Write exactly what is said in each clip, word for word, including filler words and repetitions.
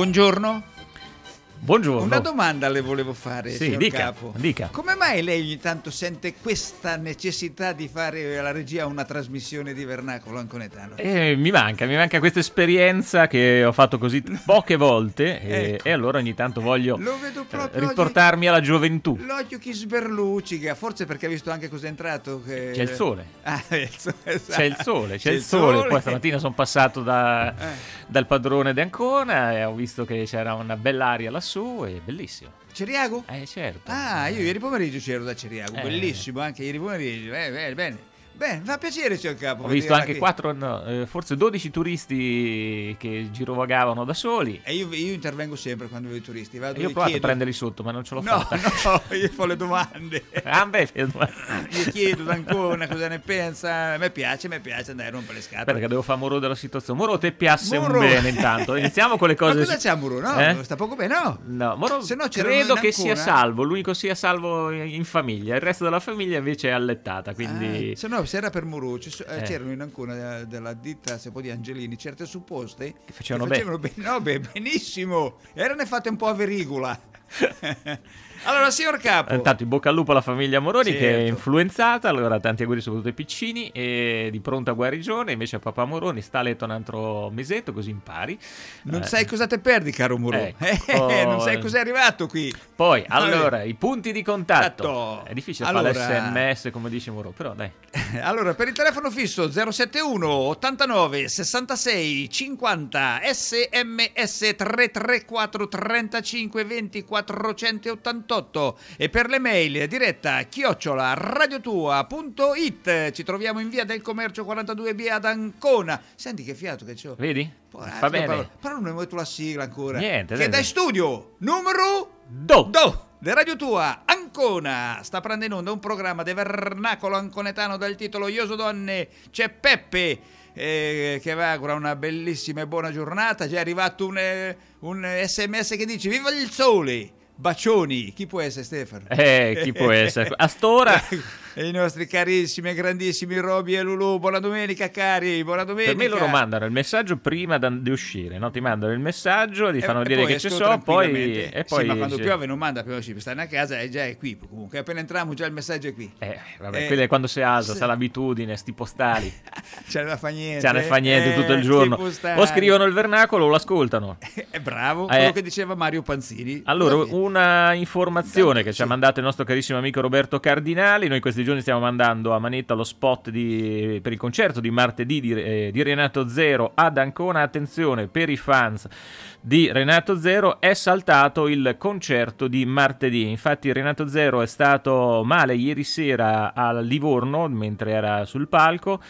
Buongiorno. Buongiorno. Una domanda le volevo fare, sì, signor dica, Capo. Dica. Come mai lei ogni tanto sente questa necessità di fare alla regia una trasmissione di Vernacolo Anconetano? Eh, mi manca, mi manca questa esperienza che ho fatto così poche volte e, Ecco. e allora ogni tanto voglio Lo vedo proprio eh, riportarmi alla gioventù. L'occhio chi sberlucica, forse perché ha visto anche cos'è entrato. Che... C'è il sole. Ah, il sole, esatto. C'è il sole, c'è, C'è il sole. Poi stamattina sono passato da, Eh. dal padrone di Ancona e ho visto che c'era una bell'aria lassù e bellissimo. Ceriago? Eh certo. Ah, io ieri pomeriggio c'ero da Ceriago, Eh. bellissimo anche ieri pomeriggio. Eh, bene, bene. Bene, fa piacere, signor Capo. Ho visto anche qui. quattro, no, eh, forse dodici turisti che girovagavano da soli. E io, io intervengo sempre quando vedo i turisti. Vado Io ho e provato chiedo... a prenderli sotto, ma non ce l'ho No, fatta. no, io fa le domande. Ah, beh, fermo. Io chiedo da Ancona cosa ne pensa. A me piace, a me piace andare a rompere le scatole. Aspetta che devo fare Moro della situazione. Moro, te piace Moro. un bene intanto. Iniziamo con le cose. Ma cosa c'è a Muro? No, Eh? sta poco bene, no. No, Moro Se no c'era credo in che sia Ancona. salvo. L'unico sia salvo in famiglia. Il resto della famiglia invece è allettata. Quindi Ah, se no, se era per Muro, ci so- eh, Eh. c'erano in Ancona eh, della ditta se può di Angelini certe supposte Che facevano bene. No, beh, benissimo. Erano fatte un po' a verigola. Allora, signor Capo. intanto in bocca al lupo alla famiglia Moroni, che è Certo. influenzata. Allora tanti auguri soprattutto ai piccini e di pronta guarigione. Invece a papà Moroni sta a letto un altro mesetto, così impari. Non Eh, sai cosa te perdi, caro Muro. Ecco. Eh, Poi- non sai cos'è arrivato qui. Poi, Vabbè. allora, i punti di contatto. Tatto. È difficile Allora- fare l'esse emme esse come dice Moro, però dai. Allora, per il telefono fisso zero sette uno ottantanove sessantasei cinquanta, sms tre tre quattro trentacinque venti quattrocentottantotto e per le mail diretta chiocciola radiotua punto it. Ci troviamo in via del Commercio quarantadue B ad Ancona. Senti che fiato che c'ho. Vedi? Poraccio, Va bene. Però, però non hai messo la sigla ancora. Niente, Che dai. dai studio numero Do. Do. De Radio Tua Ancona sta prendendo in onda un programma di Vernacolo Anconetano dal titolo Ioso Donne. C'è Peppe eh, che vi augura una bellissima e buona giornata. Già è arrivato un, eh, un sms che dice viva il sole, bacioni. Chi può essere, Stefano? Eh, chi può essere? A st'ora E i nostri carissimi e grandissimi Roby e Lulu. Buona domenica, cari, buona domenica. per me loro mandano il messaggio prima da- di uscire, no? Ti mandano il messaggio, ti E- fanno e dire poi che ci esco sono, poi tranquillamente. e poi sì, ma quando dice- piove non manda prima per stare a casa e già è qui comunque. Appena entriamo già il messaggio è qui. Eh, vabbè, Eh, quello è quando si alza, sì. sa l'abitudine, sti postali. Ce ne fa niente. Ce ne fa niente eh, tutto il giorno. si può stare. O scrivono il vernacolo o l'ascoltano. È bravo, Eh. quello che diceva Mario Panzini. Allora, Alla fine. una informazione che ci Sì. ha mandato il nostro carissimo amico Roberto Cardinali. Noi questi giorni stiamo mandando a manetta lo spot di- per il concerto di martedì di, eh, di Renato Zero ad Ancona. Attenzione, per i fans di Renato Zero è saltato il concerto di martedì. Infatti Renato Zero è stato male ieri sera a Livorno mentre era sul palco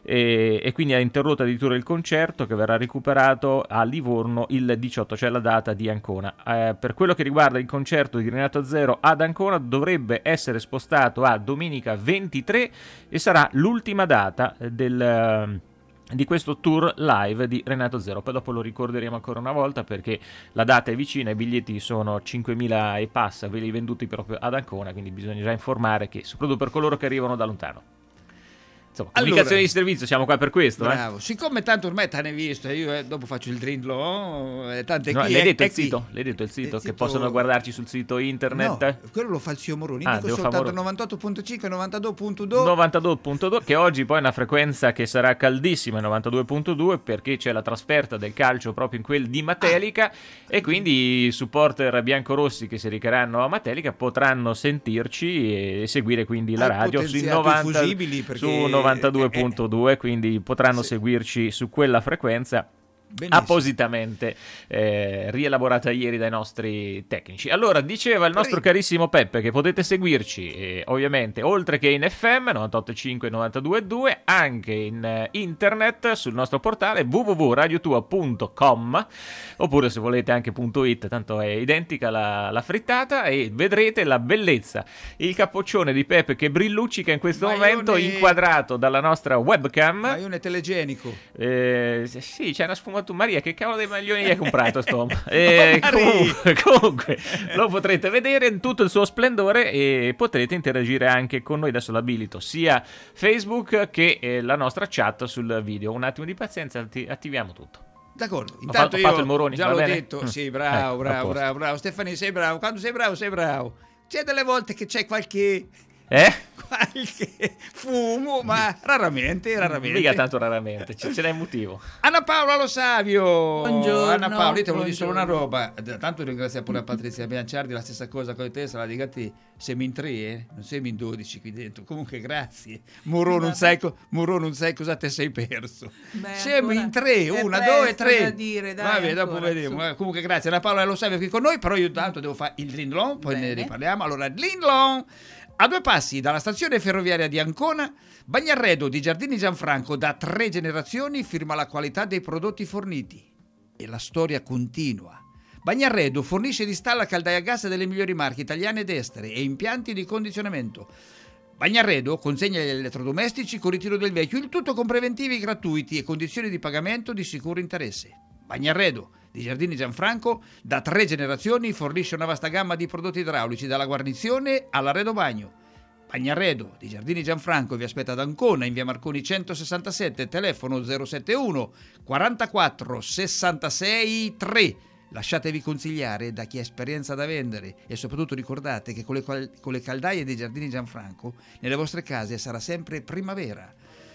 e, e quindi ha interrotto addirittura il concerto, che verrà recuperato a Livorno il diciotto, cioè la data di Ancona. Eh, per quello che riguarda il concerto di Renato Zero ad Ancona, dovrebbe essere spostato a domenica ventitré e sarà l'ultima data del, eh, di questo tour live di Renato Zero. Poi dopo lo ricorderemo ancora una volta perché la data è vicina, i biglietti sono cinquemila e passa, ve li venduti proprio ad Ancona, quindi bisogna già informare che, soprattutto per coloro che arrivano da lontano. Insomma, comunicazione Allora, di servizio, siamo qua per questo. eh. Bravo. Siccome tanto ormai te ne hai visto, io eh, dopo faccio il drillo, eh, tanto è No, qui. l'hai è- detto è il qui. sito? L'hai detto il sito? Il Che sito- possono guardarci sul sito internet? No, quello lo fa il zio Moroni. Ah, Dico devo soltanto fare Moroni. novantotto punto cinque, novantadue punto due. novantadue punto due, che oggi poi è una frequenza che sarà caldissima, novantadue punto due, perché c'è la trasferta del calcio proprio in quel di Matelica e quindi i supporter biancorossi che si recheranno a Matelica potranno sentirci e seguire quindi la Hai radio sui potenziato i novanta fusibili perché- su novantadue punto due, quindi potranno Sì. seguirci su quella frequenza. Benissimo. Appositamente eh, rielaborata ieri dai nostri tecnici. Allora, diceva il nostro Prego. carissimo Peppe che potete seguirci eh, ovviamente oltre che in F M novantotto virgola cinque e novantadue virgola due, anche in eh, internet sul nostro portale w w w punto radiotua punto com, oppure se volete anche .it, tanto è identica la, la frittata, e vedrete la bellezza, il capoccione di Peppe che brilluccica in questo Maione- momento, inquadrato dalla nostra webcam. Maione telegenico. Eh, sì, c'è una sfumatura. Maria, che cavolo dei maglioni hai comprato, sto? Eh, Oh, comunque, comunque, lo potrete vedere in tutto il suo splendore e potrete interagire anche con noi. Adesso l'abilito sia Facebook che eh, la nostra chat sul video. Un attimo di pazienza, atti- attiviamo tutto. D'accordo, Ho intanto fatto- ho io fatto il Moroni, già va l'ho bene? detto, Mm. sì, bravo, Ecco, a bravo, posto. bravo, bravo, Stefani, sei bravo, quando sei bravo, sei bravo. C'è delle volte che c'è qualche, Eh? qualche fumo, ma raramente, raramente. Mica tanto raramente, ce, ce n'è un motivo. Anna Paola Lo Savio. Buongiorno, Anna Paola, io te volevo dire solo una buongiorno. roba. Tanto ringrazio pure a Patrizia Bianciardi, la stessa cosa con te, sarà di te. Siamo in tre, eh? Non siamo in dodici qui dentro. Comunque, grazie. Muro, non sai, co- Muro, non sai cosa te sei perso. Beh, siamo ancora in tre, è una, presto due, tre. da dire, dai, Vabbè, dopo ancora, vedremo. su. Eh, Comunque, grazie. Anna Paola Lo Savio qui con noi, però io tanto devo fare il Linlon, poi ne Bene. riparliamo. Allora, Linlon. A due passi dalla stazione ferroviaria di Ancona, Bagnarredo di Giardini Gianfranco da tre generazioni firma la qualità dei prodotti forniti. E la storia continua. Bagnarredo fornisce ed installa caldaie a gas delle migliori marche italiane ed estere e impianti di condizionamento. Bagnarredo consegna gli elettrodomestici con ritiro del vecchio, il tutto con preventivi gratuiti e condizioni di pagamento di sicuro interesse. Bagnarredo di Giardini Gianfranco da tre generazioni fornisce una vasta gamma di prodotti idraulici dalla guarnizione all'arredo bagno. Bagnarredo di Giardini Gianfranco vi aspetta ad Ancona in via Marconi centosessantasette, telefono zero settantuno quarantaquattro sessantasei tre. Lasciatevi consigliare da chi ha esperienza da vendere e soprattutto ricordate che con le, cal- con le caldaie dei Giardini Gianfranco nelle vostre case sarà sempre primavera.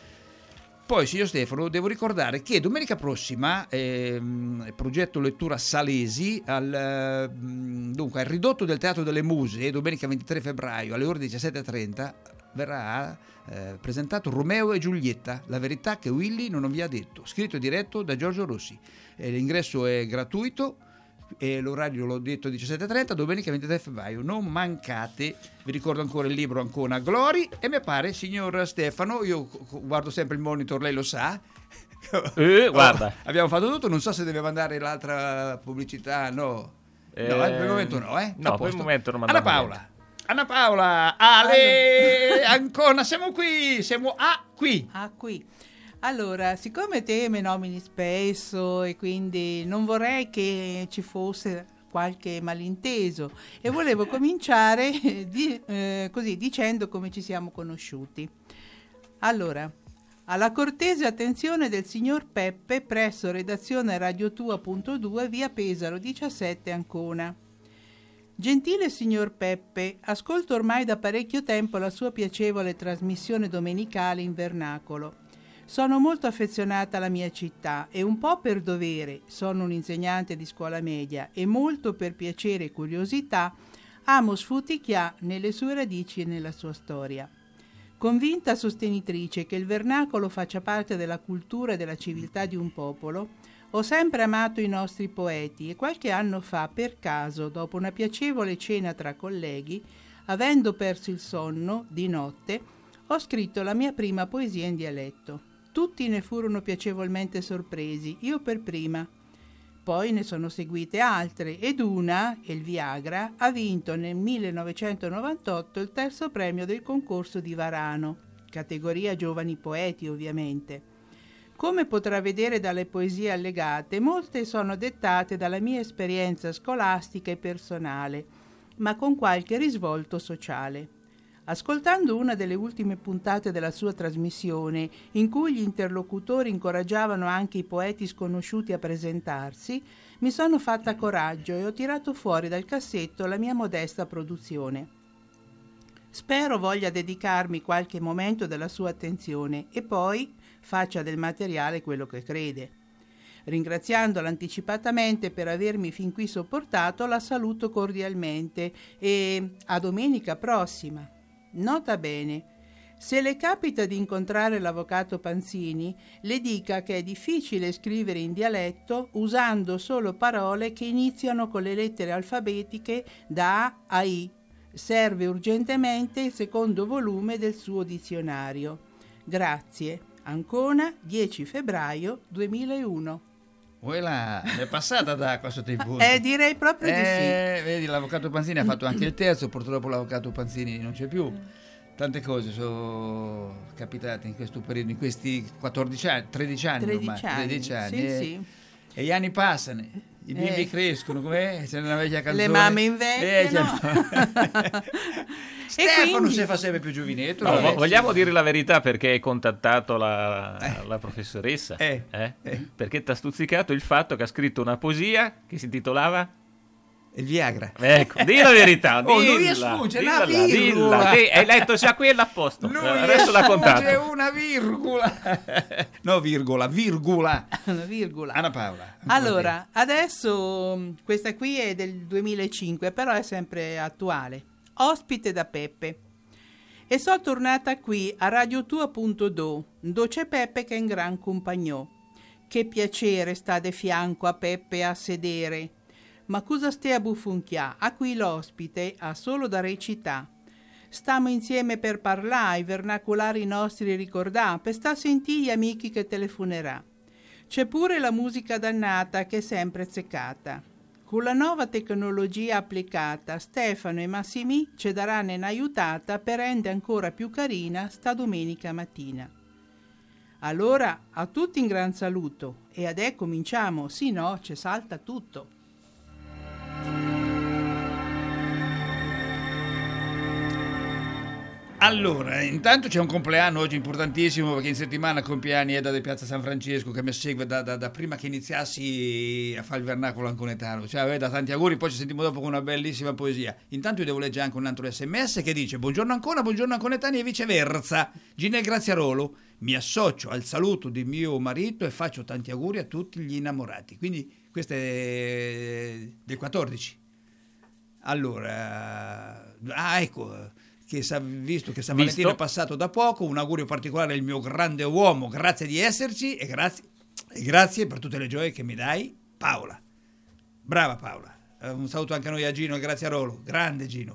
Poi, signor Stefano, devo ricordare che domenica prossima, ehm, progetto lettura Salesi, al, eh, dunque, al ridotto del Teatro delle Muse, domenica ventitré febbraio alle ore diciassette e trenta, verrà eh, presentato Romeo e Giulietta, la verità che Willy non vi ha detto, scritto e diretto da Giorgio Rossi. Eh, l'ingresso è gratuito e l'orario l'ho detto diciassette e trenta, domenica ventitré febbraio, non mancate. Vi ricordo ancora il libro Ancona Glory e mi pare, signor Stefano, io guardo sempre il monitor, lei lo sa. Eh, guarda. Oh, abbiamo fatto tutto, non so se deve mandare l'altra pubblicità, no. Eh, no, per il momento no, eh. no, A per il posto. momento non Anna mandiamo Paola. Anna Paola, Ale, Ancona, siamo qui, siamo a qui. Ah, qui. Allora, siccome te mi nomini spesso e quindi non vorrei che ci fosse qualche malinteso e volevo cominciare di, eh, così dicendo come ci siamo conosciuti. Allora, alla cortese attenzione del signor Peppe presso redazione radiotua punto due via Pesaro diciassette Ancona. Gentile signor Peppe, ascolto ormai da parecchio tempo la sua piacevole trasmissione domenicale in vernacolo. Sono molto affezionata alla mia città e un po' per dovere, sono un insegnante di scuola media, e molto per piacere e curiosità amo Sfuticchià nelle sue radici e nella sua storia. Convinta sostenitrice che il vernacolo faccia parte della cultura e della civiltà di un popolo, ho sempre amato i nostri poeti e qualche anno fa, per caso, dopo una piacevole cena tra colleghi, avendo perso il sonno, di notte, ho scritto la mia prima poesia in dialetto. Tutti ne furono piacevolmente sorpresi, io per prima. Poi ne sono seguite altre ed una, il Viagra, ha vinto nel millenovecentonovantotto il terzo premio del concorso di Varano, categoria giovani poeti ovviamente. Come potrà vedere dalle poesie allegate, molte sono dettate dalla mia esperienza scolastica e personale, ma con qualche risvolto sociale. Ascoltando una delle ultime puntate della sua trasmissione, in cui gli interlocutori incoraggiavano anche i poeti sconosciuti a presentarsi, mi sono fatta coraggio e ho tirato fuori dal cassetto la mia modesta produzione. Spero voglia dedicarmi qualche momento della sua attenzione e poi faccia del materiale quello che crede. Ringraziandola anticipatamente per avermi fin qui sopportato, la saluto cordialmente e a domenica prossima. Nota bene, se le capita di incontrare l'avvocato Panzini, le dica che è difficile scrivere in dialetto usando solo parole che iniziano con le lettere alfabetiche da A a I. Serve urgentemente il secondo volume del suo dizionario. Grazie. Ancona, dieci febbraio duemilauno. Quella è passata d'acqua sotto i punti. Eh, direi proprio di Eh, sì. vedi, l'avvocato Panzini ha fatto anche il terzo, purtroppo l'avvocato Panzini non c'è più. Tante cose sono capitate in questo periodo, in questi quattordici anni, tredici anni ormai, tredici anni, tredici anni. sì, e, sì. e gli anni passano, gli I bimbi Eh. crescono, com'è? C'è una vecchia canzone. Le mamme Eh, invecchiano. c'è- Stefano quindi- si fa sempre più giovinetto. No, vabbè, vo- sì. vogliamo dire la verità perché hai contattato la, Eh. la professoressa? Eh. Eh? Eh. Perché ti ha stuzzicato il fatto che ha scritto una poesia che si intitolava... Il Viagra. Ecco, di la verità, Oh, non dilla, gli sfugge dilla, una virgola. dilla. Sì, hai letto già quella a posto. Non Eh, gli Adesso l'ha sfugge contato. una virgola. No, virgola, virgola. Una virgola. Anna Paola. Allora, adesso mh, questa qui è del duemilacinque, però è sempre attuale. Ospite da Peppe. E so tornata qui a Radio Tua punto do, dove c'è Peppe che è in gran compagnò. Che piacere sta de fianco a Peppe a sedere. Ma cosa stai a bufunchià? A qui l'ospite ha solo da recità. Stiamo insieme per parlare, i vernacolari nostri ricordà, per sta sentì gli amici che telefonerà. C'è pure la musica dannata che è sempre zeccata. Con la nuova tecnologia applicata, Stefano e Massimi ci daranno un'aiutata per rendere ancora più carina sta domenica mattina. Allora, a tutti un gran saluto e adesso cominciamo, sì no, ci salta tutto. Allora, intanto c'è un compleanno oggi importantissimo perché in settimana compleanni Edda di Piazza San Francesco che mi segue da, da- da prima che iniziassi a fare il vernacolo anconetano. Cioè, Edda, tanti auguri, poi ci sentiamo dopo con una bellissima poesia. Intanto io devo leggere anche un altro sms che dice: buongiorno Ancona, buongiorno Anconetani e viceversa. Gine Graziarolo, mi associo al saluto di mio marito e faccio tanti auguri a tutti gli innamorati. Quindi questo è del quattordici. Allora, ah ecco, che sa- visto che San Visto. Valentino è passato da poco, un augurio particolare al mio grande uomo, grazie di esserci e grazie, e grazie per tutte le gioie che mi dai, Paola. Brava Paola. Eh, Un saluto anche a noi a Gino, grazie a Rolo, grande Gino.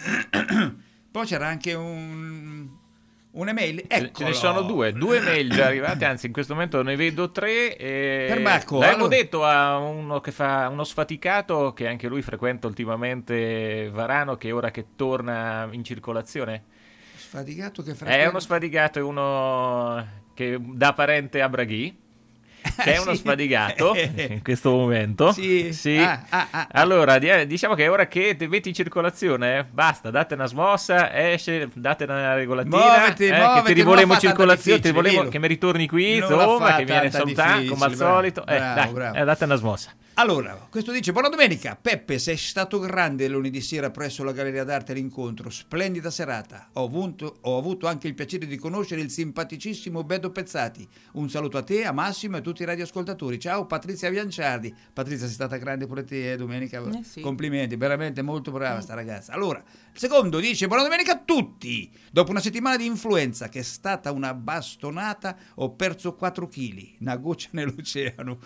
Poi c'era anche un un'email, Ce- Ce eccolo. ne sono due, due mail già arrivate, anzi in questo momento ne vedo tre. E Per Marco, l'abbiamo allora. detto a uno che fa uno sfaticato che anche lui frequenta ultimamente Varano, che ora che torna in circolazione. Sfaticato che È uno sfaticato, è uno che da parente a Braghi. Che è uno Sì. sfadigato in questo momento. Sì. Ah, ah, ah. Allora, di- diciamo che ora che te metti in circolazione, eh, basta, date una smossa, esce, date una regolatina, Muoviti, eh, che muoviti, ti rivolemo non la in fa tanta circolazione, ti difficile, rivolemo, vero? che mi ritorni qui, Non la insomma, fa che viene a tanta salutare come al difficile, solito. Eh, bravo, dai, bravo. eh, date una smossa. Allora, questo dice: buona domenica, Peppe, sei stato grande lunedì sera presso la Galleria d'Arte all'incontro, splendida serata. Ho avuto, ho avuto anche il piacere di conoscere il simpaticissimo Bedo Pezzati. Un saluto a te, a Massimo e a tutti i radioascoltatori. Ciao Patrizia Bianciardi. Patrizia, sei stata grande pure te eh, domenica. Eh sì. Complimenti, veramente molto brava sta ragazza. Allora, il secondo dice: buona domenica a tutti. Dopo una settimana di influenza che è stata una bastonata, ho perso quattro chili, una goccia nell'oceano.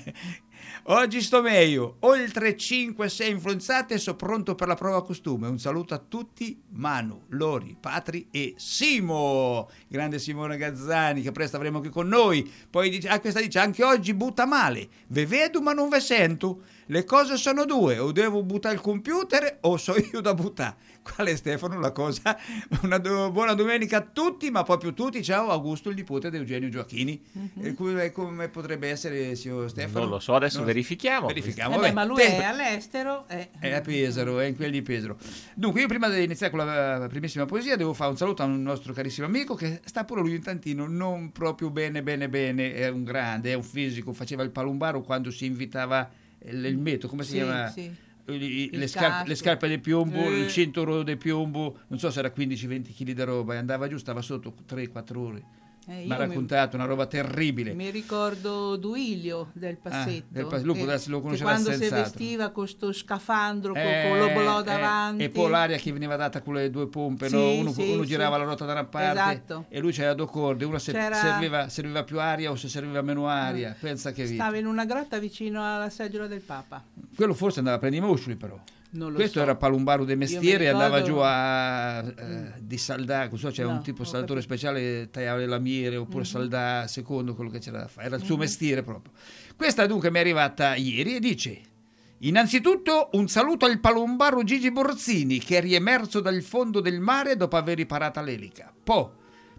Oggi sto meglio, oltre cinque sei influenzate e sono pronto per la prova costume. Un saluto a tutti, Manu, Lori, Patri e Simo, grande Simone Gazzani che presto avremo qui con noi. Poi dice, ah, questa dice: anche oggi butta male, ve vedo ma non ve sento. Le cose sono due, o devo buttare il computer o so io da buttare. Qual è Stefano la cosa? Una do- buona domenica a tutti, ma proprio tutti. Ciao Augusto, il nipote di Eugenio Gioacchini. E come, come potrebbe essere, signor Stefano? Non lo so, adesso Non- verifichiamo. Verifichiamo. Eh beh, vabbè. ma lui Tempo- è all'estero. eh. è a Pesaro, è in quelli di Pesaro. Dunque, io prima di iniziare con la eh, primissima poesia devo fare un saluto a un nostro carissimo amico che sta pure lui un tantino, non proprio bene, bene, bene, è un grande, è un fisico, faceva il palumbaro quando si invitava il, il metro, come si Sì, chiama? sì. I- Il Le scarpe, casco. le scarpe di piombo, Eh. il cinturone di piombo, non so se era quindici venti chili di roba, e andava giù, stava sotto tre quattro ore. Eh, Mi ha io mi- raccontato una roba terribile. Mi ricordo Duilio del Passetto, del Pas- lui può che- darsi lo che conosceva quando si senz'altro. vestiva con sto scafandro, co- Eh, con l'obolò eh, davanti. e poi l'aria che veniva data con le due pompe, Sì, no? uno, sì, uno sì. girava la ruota da una parte Esatto. e lui c'era due corde, una se C'era- serviva, serviva più aria o se serviva meno aria, pensa che vita. Stava in una grotta vicino alla seggiola del Papa. Quello forse andava a prendere i muscoli però. Non lo Questo so. era Palumbaro de Mestiere e Io mi andava ricordo- giù a eh, di saldà, non so, c'era No, un tipo ho saldatore capito. speciale, tagliava le lamiere oppure Mhm. saldà, secondo quello che c'era da fare, era il suo mestiere proprio. Questa dunque mi è arrivata ieri e dice: innanzitutto un saluto al palombaro Gigi Borzini che è riemerso dal fondo del mare dopo aver riparata l'elica. Poi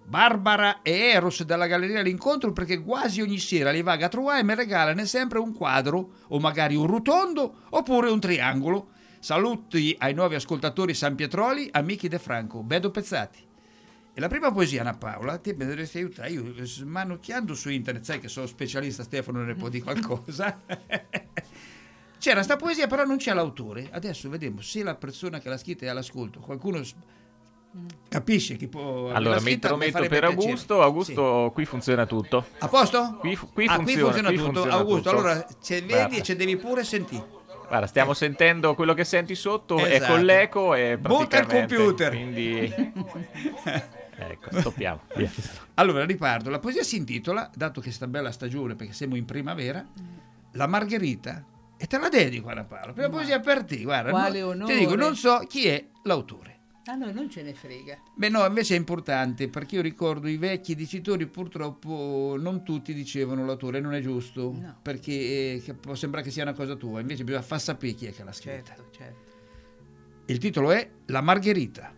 Barbara e Eros della Galleria L'Incontro, perché quasi ogni sera li vaga a trovare e mi regalano sempre un quadro o magari un rotondo oppure un triangolo. Saluti ai nuovi ascoltatori San Pietroli, amici De Franco, Bedo Pezzati. E la prima poesia, Anna Paola, ti dovresti aiutare. Io smanucchiando su internet, sai che sono specialista, Stefano ne può dire qualcosa. C'era sta poesia, però non c'è l'autore. Adesso vediamo se la persona che l'ha scritta è all'ascolto. Qualcuno capisce chi può. Allora mi intrometto per Augusto. Augusto, sì. Qui funziona tutto. A posto? Qui, qui ah, funziona, qui funziona qui tutto. Funziona Augusto, tutto. allora ce vedi e ce devi pure sentire. Guarda, stiamo eh. sentendo quello che senti sotto, esatto. È con l'eco e butta il computer. Quindi ecco, stoppiamo. Allora riparto. La poesia si intitola, dato che sta bella stagione, perché siamo in primavera, La Margherita. E te la dedico, Anna Paola. Prima poesia per te, guarda. Quale no, onore. Ti dico, non so chi è l'autore. A noi non ce ne frega. Beh no, invece è importante, perché io ricordo i vecchi dicitori purtroppo non tutti dicevano l'autore, non è giusto, no. Perché eh, che può sembrare che sia una cosa tua, invece bisogna far sapere chi è che l'ha scritta. Certo, certo. Il titolo è La Margherita.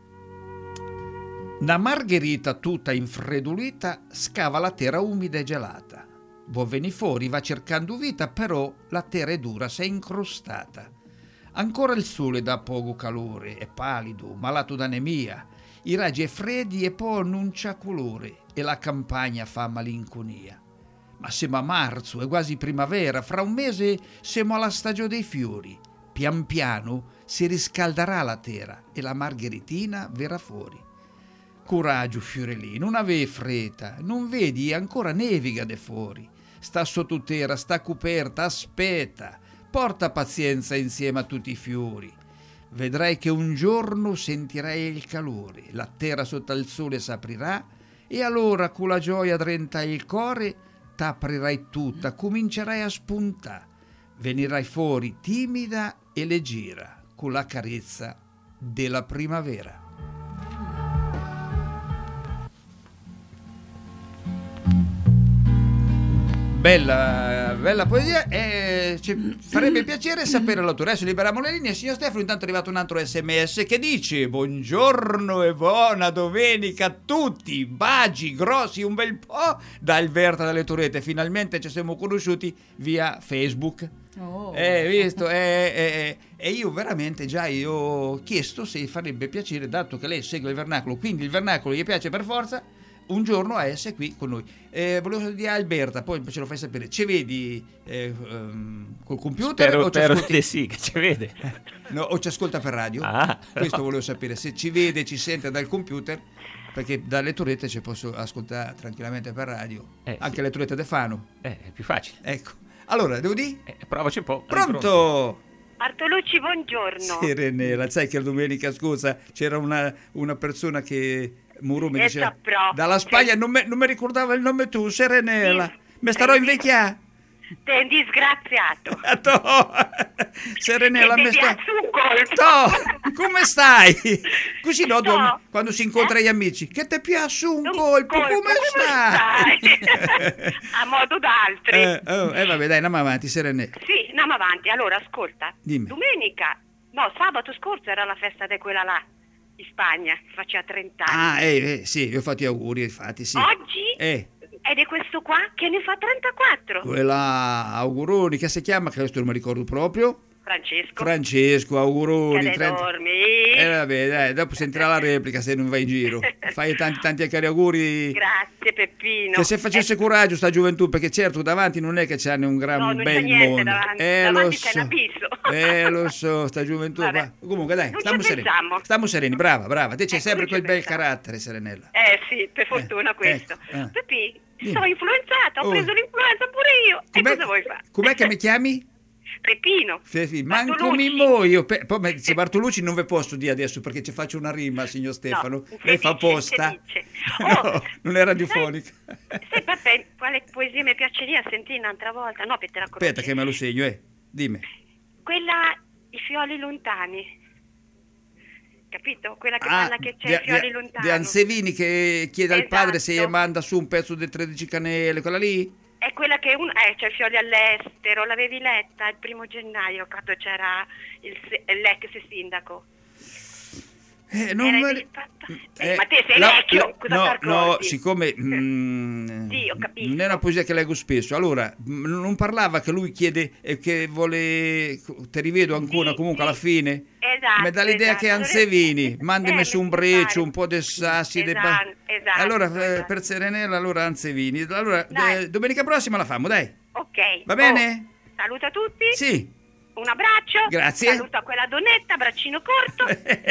Una margherita tutta infredulita scava la terra umida e gelata. Vuol venire fuori, va cercando vita, però la terra è dura, si è incrostata. Ancora il sole dà poco calore, è pallido, malato d'anemia, i raggi è freddi e poi non c'ha colore e la campagna fa malinconia. Ma siamo a marzo, è quasi primavera, fra un mese siamo alla stagione dei fiori. Pian piano si riscalderà la terra e la margheritina verrà fuori. Coraggio, Fiorellì, non ave fretta, non vedi, ancora neviga de fuori. Sta sotto terra, sta coperta, aspetta, porta pazienza insieme a tutti i fiori. Vedrai che un giorno sentirai il calore, la terra sotto il sole s'aprirà e allora con la gioia drenta il cuore t'aprirai tutta, comincerai a spuntare. Venirai fuori timida e leggera con la carezza della primavera. Bella, bella poesia e ci farebbe piacere sapere l'autore. Adesso liberiamo le linee, signor Stefano. Intanto è arrivato un altro sms che dice: buongiorno e buona domenica a tutti, baci grossi un bel po' da Alberta dalle Torrette. Finalmente ci siamo conosciuti via Facebook. Oh. Eh, visto? Eh, eh, eh, e io veramente già io ho chiesto se farebbe piacere, dato che lei segue il vernacolo, quindi il vernacolo gli piace per forza, un giorno a essere qui con noi. Eh, volevo dire a Alberta, poi ce lo fai sapere, ci vedi eh, um, col computer? Spero, o ci spero ascolti... di sì, che ci vede. No, o ci ascolta per radio? Ah, Questo no. volevo sapere, se ci vede, ci sente dal computer, perché dalle Torrette ci posso ascoltare tranquillamente per radio, eh, anche sì. le Torrette de Fano. Eh, è più facile. Ecco, allora, devo dire? Eh, provaci un po'. Pronto? Bartolucci, buongiorno. Sì, Renela, sai che la domenica scorsa c'era una, una persona che Muro mi E diceva saprò. dalla Spagna, non mi, non mi ricordava il nome tu, Serenela, Sì. mi starò Eh, invecchiando. Sei un disgraziato. Serenela, Che mi ti sta... piace un colpo. No, come stai? Così no, No. quando si incontra gli amici, che ti piace un Un colpo, colpo, come come stai? stai? A modo d'altri. eh, oh, eh, vabbè, dai, andiamo avanti, Serenela. Sì, andiamo avanti. Allora, ascolta. Dimmi. Domenica, no, sabato scorso era la festa di quella là, in Spagna, che faceva trenta anni. Ah, eh, eh, sì, io ho fatto gli auguri, infatti, sì. Oggi? Eh. Ed è questo qua che ne fa trentaquattro. Quella auguroni, che si chiama? Che questo non mi ricordo proprio. Francesco. Francesco, auguroni. Che trenta dormi. Eh vabbè, dai, dopo sentirà la replica se non vai in giro. Fai tanti tanti cari auguri. Grazie Peppino. Che se facesse Eh, coraggio sta gioventù, perché certo davanti non è che c'hanno un gran No, non c'è bel niente mondo. davanti. Eh Davanti lo c'è so. l'abisso. Eh lo so, sta gioventù. Vabbè. Va. Comunque dai, Non stiamo ci sereni. pensiamo. Stiamo sereni, brava, brava. Te c'hai Ecco, sempre non ci quel bel pensiamo. carattere, Serenella. Eh sì, per fortuna Eh, questo. ecco, eh. Pepì, Dimmi. sono influenzata, ho Oh. preso l'influenza pure io. E Com'è, cosa vuoi fare? com'è che mi chiami? Peppino. Sì, sì, manco Bartolucci. mi muoio. Pe- Poi mi dice Bartolucci non ve posso dire adesso perché ci faccio una rima, signor Stefano. No, Lei si fa dice, apposta. si dice. No, Oh, non è radiofonica. Sai, sai Peppe, quale poesia mi piacerebbe sentire un'altra volta? No, per te la conosci. Aspetta che me lo segno, eh. Dimmi. Quella, i fiori lontani. Capito? Quella che Ah, parla che c'è di, i fiori di- lontani. di Ansevini che chiede al padre se gli Esatto. manda su un pezzo delle tredici cannelle, quella lì? È quella che un, eh, c'è i fiori all'estero, l'avevi letta il primo gennaio quando c'era il, se- l'ex sindaco. Eh, non Era me- di- Eh, ma te sei la- vecchio, la- cosa no, t'accorgi? no, siccome mm, Sì, ho capito. non è una poesia che leggo spesso. Allora, mm, non parlava che lui chiede eh, che vuole te rivedo ancora Sì, comunque sì. alla fine. Esatto, Mi dà l'idea esatto. che Ansevini, mandami Eh, su un mi pare. breccio, un po' di sassi. dei pa- Esatto, esatto, allora, eh, esatto. per Serenella, allora Ansevini. Allora, Dai. eh, domenica prossima la famo, dai. Ok. Va bene? Oh, saluto a tutti. Sì. Un abbraccio. Grazie. Saluto a quella donnetta, braccino corto.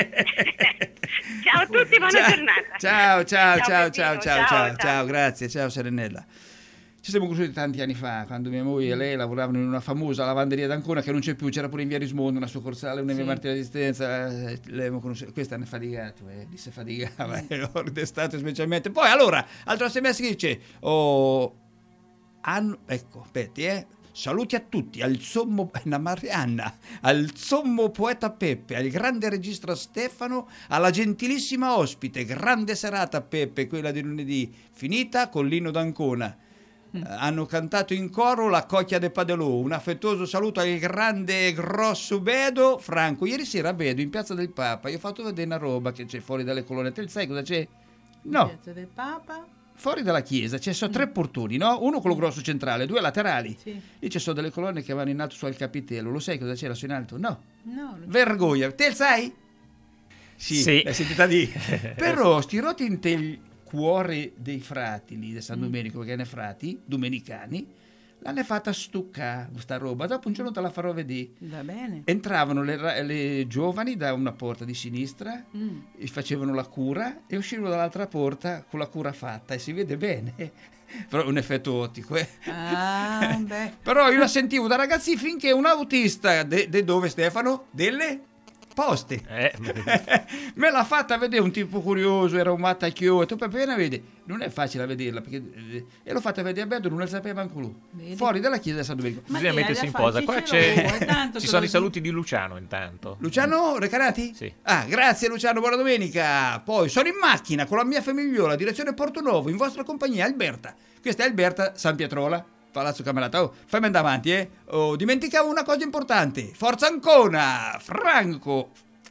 Ciao a tutti, buona Ciao. giornata. Ciao, ciao, ciao, Peppino, ciao, ciao, ciao, ciao, grazie, ciao Serenella. Ci siamo conosciuti tanti anni fa, quando mia moglie e lei lavoravano in una famosa lavanderia d'Ancona che non c'è più, c'era pure in via Rismondo, una succursale, una via Sì. Martina di Stenza, eh, lei abbiamo conosciuto, questa ne è faticato, eh, lì si faticava, eh, d'estate specialmente. Poi allora, altro S M S che dice, oh, hanno, ecco, aspetti, eh. Saluti a tutti, al sommo Anna Marianna, al sommo poeta Peppe, al grande regista Stefano, alla gentilissima ospite. Grande serata Peppe, quella di lunedì, finita con l'Inno d'Ancona. Eh, hanno cantato in coro la Cocchia de Padelò. Un affettuoso saluto al grande e grosso Bedo Franco. Ieri sera a Bedo in Piazza del Papa io ho fatto vedere una roba che c'è fuori dalle colonne. Te sai cosa c'è? No. Piazza del Papa. Fuori dalla chiesa ci sono tre portoni, no? Uno quello grosso centrale, due laterali. Sì. Lì ci sono delle colonne che vanno in alto sul capitello. Lo sai cosa c'era su in alto? No. No, non- Vergogna. Te il sai? Sì, Sì. l'hai sentita di. Però sti roti in il cuore dei frati lì di San Domenico, perché ne frati, domenicani, l'hanno fatta stuccare questa roba. Dopo un giorno te la farò vedere. va bene. Entravano le, ra- le giovani da una porta di sinistra, Mm. e facevano la cura e uscivano dall'altra porta con la cura fatta e si vede bene. Però è un effetto ottico, eh. Ah, beh. Però io la sentivo da ragazzi finché un autista de, de dove Stefano? Delle poste. Eh, Me l'ha fatta vedere un tipo curioso, era un mattacchio. Tu appena vedi, non è facile a vederla perché, eh, e l'ho fatta vedere a Bedo, non ne sapeva manco lui. Vedi? Fuori dalla chiesa di San Domenico. Ma bisogna che mettersi hai in da posa. fare? Qua Cicero, c'è... è tanto ci che sono lo i saluti di Luciano intanto. Luciano Recanati? Sì. Ah, grazie Luciano, buona domenica. Poi sono in macchina con la mia famigliola, direzione Porto Novo, in vostra compagnia, Alberta. Questa è Alberta San Pietrola, Palazzo Camerata. Oh, fammi andare avanti, eh. Oh, dimenticavo una cosa importante. Forza Ancona, Franco.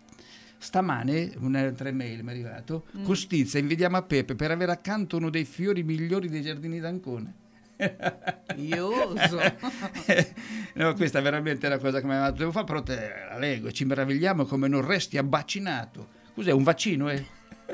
Stamane un'altra mail mi è arrivato. Mm. Costizia, invidiamo a Peppe per avere accanto uno dei fiori migliori dei giardini d'Ancona. Ioso. No, questa è veramente una cosa che mi aveva devo fare, però te la leggo e ci meravigliamo come non resti abbaccinato. Cos'è, un vaccino, eh?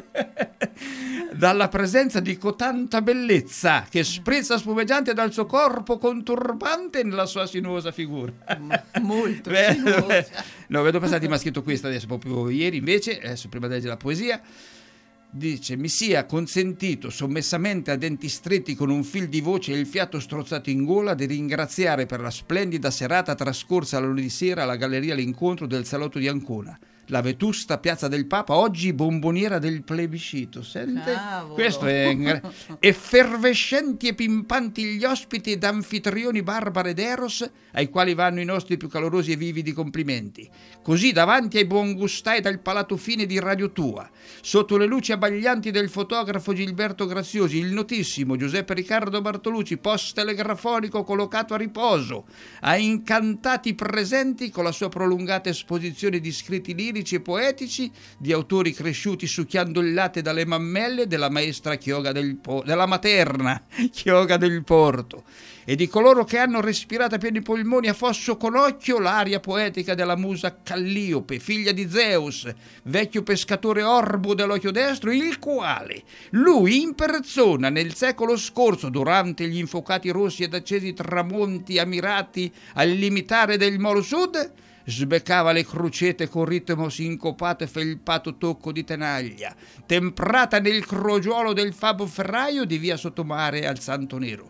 Dalla presenza di cotanta bellezza che sprezza spumeggiante dal suo corpo conturbante nella sua sinuosa figura. Molto Beh, sinuosa. beh, no, vedo passati mi ha scritto questa adesso proprio ieri invece, adesso prima di leggere la poesia. Dice, mi sia consentito sommessamente a denti stretti con un fil di voce e il fiato strozzato in gola di ringraziare per la splendida serata trascorsa lunedì sera alla Galleria L'Incontro del Salotto di Ancona, la vetusta Piazza del Papa, oggi bomboniera del plebiscito. Sente? Cavolo. Questo è effervescenti e pimpanti gli ospiti ed anfitrioni Barbara ed Eros, ai quali vanno i nostri più calorosi e vividi complimenti. Così davanti ai buongustai del palato fine di Radio Tua, sotto le luci abbaglianti del fotografo Gilberto Graziosi, il notissimo Giuseppe Riccardo Bartolucci, post telegrafonico collocato a riposo, a incantati presenti con la sua prolungata esposizione di scritti lirici e poetici di autori cresciuti succhiando il latte dalle mammelle della maestra Chioga del Po- della materna Chioga del Porto, e di coloro che hanno respirato a pieni polmoni a fosso con occhio l'aria poetica della musa Calliope, figlia di Zeus, vecchio pescatore orbo dell'occhio destro, il quale lui in persona nel secolo scorso, durante gli infuocati rossi ed accesi tramonti ammirati al limitare del Molo Sud, sbeccava le crocete con ritmo sincopato e felpato tocco di tenaglia, temprata nel crogiolo del Fabo Ferraio di via Sottomare al Santo Nero.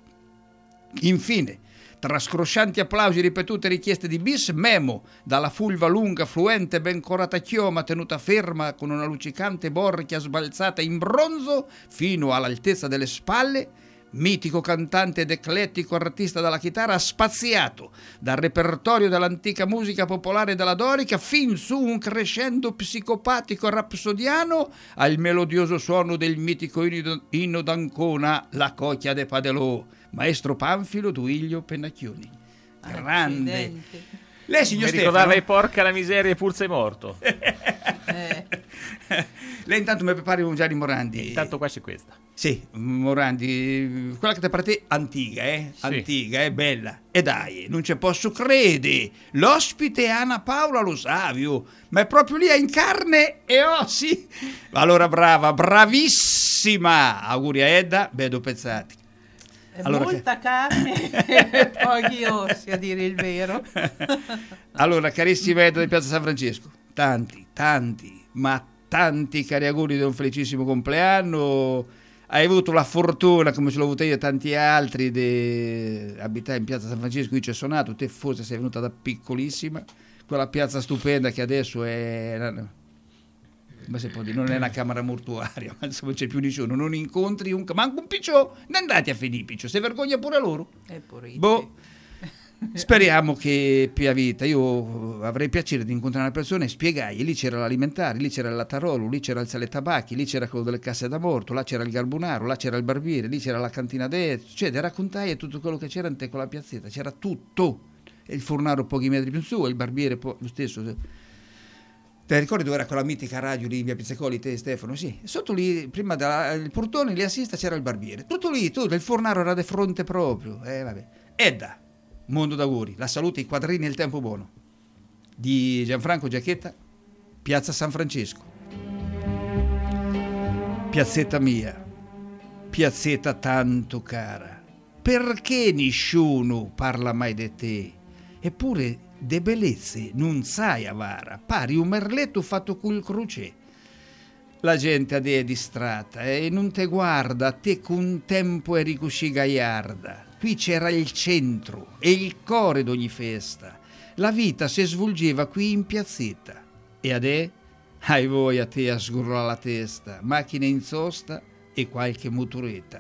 Infine, tra scroscianti applausi e ripetute richieste di bis, Memo, dalla fulva lunga, fluente, ben corata chioma, tenuta ferma con una luccicante borchia sbalzata in bronzo fino all'altezza delle spalle, mitico cantante ed eclettico artista dalla chitarra, ha spaziato dal repertorio dell'antica musica popolare della dorica fin su un crescendo psicopatico rapsodiano al melodioso suono del mitico inno d'Ancona, la Cocchia de Padelò, maestro Panfilo Duilio Pennacchioni. Grande. Accidenti. Lei, signor Mi Stefano? ricordava i porca la miseria e pur sei morto. Eh. Lei intanto mi prepari un Gianni Morandi. Intanto qua c'è questa. Sì, Morandi, quella che te per te antica, eh? Sì. Antica, è bella. E dai, non ci posso credere. L'ospite è Anna Paola Lo Savio, ma è proprio lì, è in carne e ossi. Allora brava, bravissima. Auguri a Edda, vedo pezzati. È Allora, molta che... carne e pochi ossi, a dire il vero. Allora, carissima Edda di Piazza San Francesco, tanti, tanti, ma tanti cari auguri di un felicissimo compleanno. Hai avuto la fortuna, come ce l'ho avuta io e tanti altri, di abitare in Piazza San Francesco. Qui c'è suonato, te forse sei venuta da piccolissima, quella piazza stupenda che adesso è, ma si può dire, non è una camera mortuaria, ma insomma c'è più nessuno, non incontri un, manco un picciò, ne andate a finire picciò, se vergogna pure loro. È purito. Boh. Speriamo che pia vita. Io avrei piacere di incontrare una persona e spiegargli: lì c'era l'alimentare, lì c'era il Lattarolo, lì c'era il Sale Tabacchi, lì c'era quello delle casse da morto, là c'era il Garbunaro, là c'era il barbiere, lì c'era la cantina destra, cioè ti raccontai tutto quello che c'era in te con la piazzetta, c'era tutto, e il fornaro pochi metri più in su, e il barbiere po- lo stesso. Ti ricordi dove era quella mitica radio lì in via Pizzecoli, te e Stefano? Sì, sotto lì, prima del portone lì a sinistra c'era il barbiere, tutto lì, tutto, il fornaro era di fronte proprio. Eh vabbè. Edda, mondo d'auguri, la salute, i quadrini e il tempo buono. Di Gianfranco Giacchetta, Piazza San Francesco. Piazzetta mia, piazzetta tanto cara, perché nessuno parla mai di te? Eppure de bellezze non sai avara, pari un merletto fatto col croce. La gente a te è distratta e non te guarda, te con tempo eri così gaiarda. Qui c'era il centro e il core d'ogni festa. La vita si svolgeva qui in piazzetta. E adè, hai voi a te a sgurlare la testa, macchine in sosta e qualche motoretta.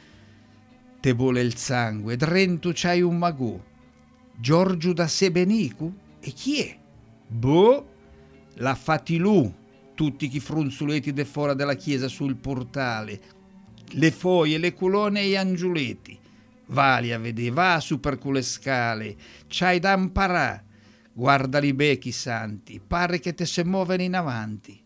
Te vuole il sangue, drento c'hai un magù. Giorgio da Sebenicu? E chi è? Boh, la fatti lu, tutti chi frunzuletti de fora della chiesa sul portale, le foglie, le colonne e gli angioletti. Vali a vedere, va su per quelle scale, c'hai da imparare. Guarda li becchi santi, pare che te se muovono in avanti.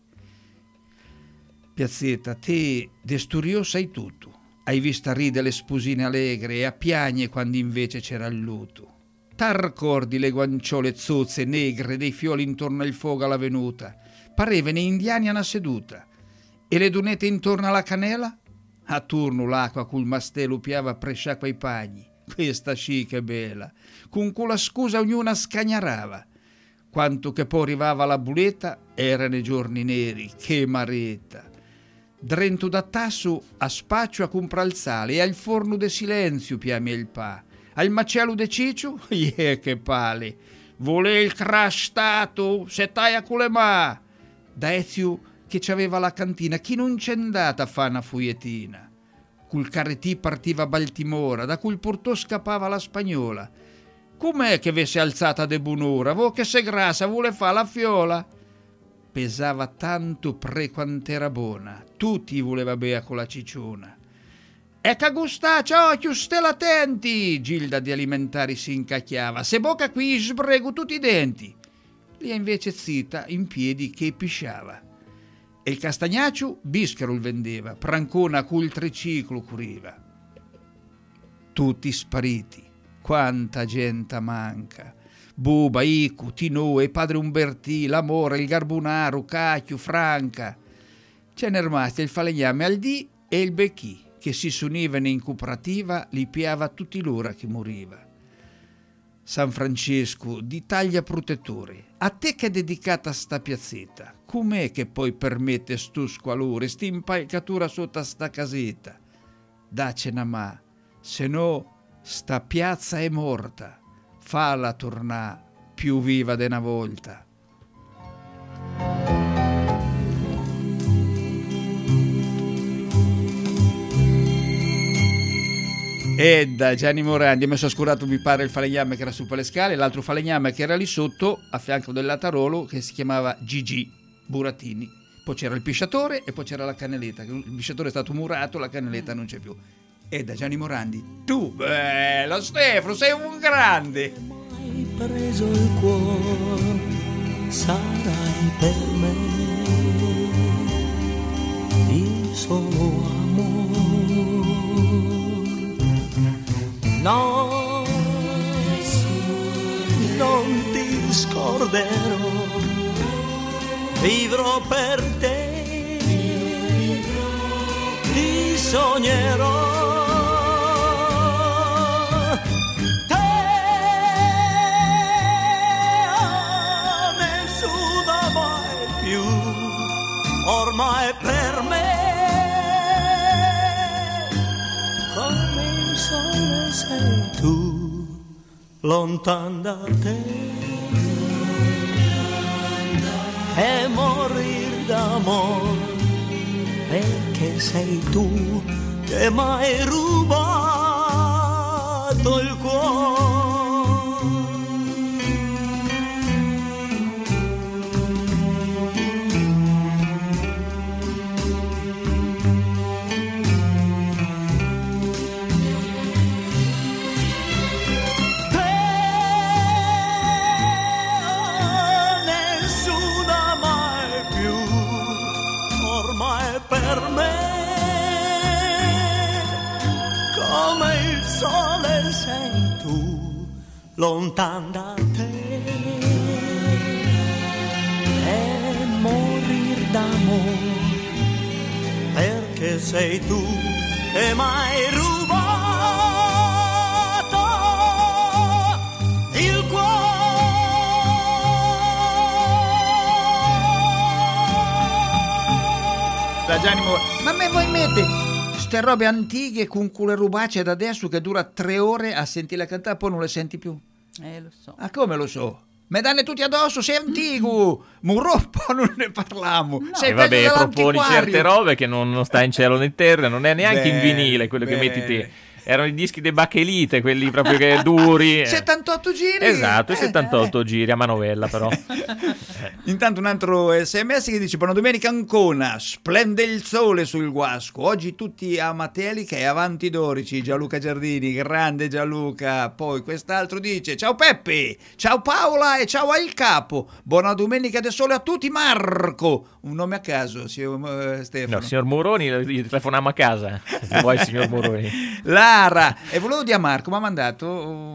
Piazzetta, te desturio sai tutto. Hai visto ridere le sposine allegre e a piagne quando invece c'era il lutto. T'arcordi le guanciole zozze negre dei fiori intorno al fuoco alla venuta? Parevano indiani a una seduta. E le dunette intorno alla canela? A turno l'acqua col mastello piava presciacqua i pagni. Questa sì che bella. Con quella scusa ognuna scagnarava. Quanto che poi arrivava la buletta, erano i giorni neri, che maretta. Drento da tasso a spaccio a comprar il sale e al forno de silenzio piami il pa. Al macello de ciccio, yeah, che pale. Vole il crastato, se taia con le ma. Da Ezio che c'aveva la cantina, chi non c'è andata a fa una fuiettina. Col carretì partiva Baltimora, da cui portò scappava la spagnola. Com'è che vesse alzata de bunura? Vo che se grassa vuole fa la fiola? Pesava tanto pre quant'era buona, tutti voleva bea con la cicciona. Ecca gustaccia, occhio, stella attenti! Gilda di alimentari si incacchiava. Se bocca qui sbrego tutti i denti. Lì invece zitta, in piedi, che pisciava. E il castagnaccio bischerol vendeva, Prancona col triciclo curiva. Tutti spariti, quanta gente manca. Buba, Icu, Tinò e padre Umbertì, l'amore, il Garbunaro, Cacchio, Franca. Ce n'è rimasti il falegname al dì e il becchì, che si s'univano in cooperativa, li piava tutti l'ora che moriva. San Francesco, di taglia protettore, a te che è dedicata sta piazzetta, com'è che poi permette sto squalore, sta impalcatura sotto sta casetta? Dacene ma, se no sta piazza è morta, falla tornà più viva de una volta. E da Gianni Morandi mi sono scurato, mi pare, il falegname che era su per le scale, l'altro falegname che era lì sotto a fianco del Lattarolo, che si chiamava Gigi Burattini. Poi c'era il pisciatore e poi c'era la cannelletta. Il pisciatore è stato murato, la cannelletta non c'è più. E da Gianni Morandi, tu, bello Stefano, sei un grande. Mai preso il cuore, sarai per me ruberò, vivrò per te, ti sognerò. Ormai per me come il sole sei tu, lontan da te, e morir d'amor, perché sei tu che m'hai rubato il cuore. Per me come il sole sei tu, lontan da te, e morir d'amor, perché sei tu che m'hai rubato il cuore. Gianni Mo- ma me voi mette ste robe antiche con quelle rubacce da adesso che dura tre ore a sentirla cantare, poi non le senti più? Eh, lo so. Ah, come lo so? Me danne tutti addosso, sei antico, muro un po' non ne parliamo. No. Sei E vabbè, peggio proponi dell'antiquario. certe robe che non, non sta in cielo né in terra, non è neanche in Bene, vinile quello che bene. metti te. Erano i dischi dei Bachelite, quelli proprio che duri. eh. settantotto giri. Esatto, i Eh, settantotto giri a manovella però. Intanto un altro S M S che dice: buona domenica Ancona, splende il sole sul Guasco, oggi tutti a Matelica e avanti Dorici. Gianluca Giardini, grande Gianluca. Poi quest'altro dice: ciao Peppe, ciao Paola e ciao al capo, buona domenica del sole a tutti. Marco, un nome a caso, signor eh, Stefano. No, signor Moroni, gli telefoniamo a casa. Se vuoi, signor Moroni. Lara, e volevo dire a Marco, mi ha mandato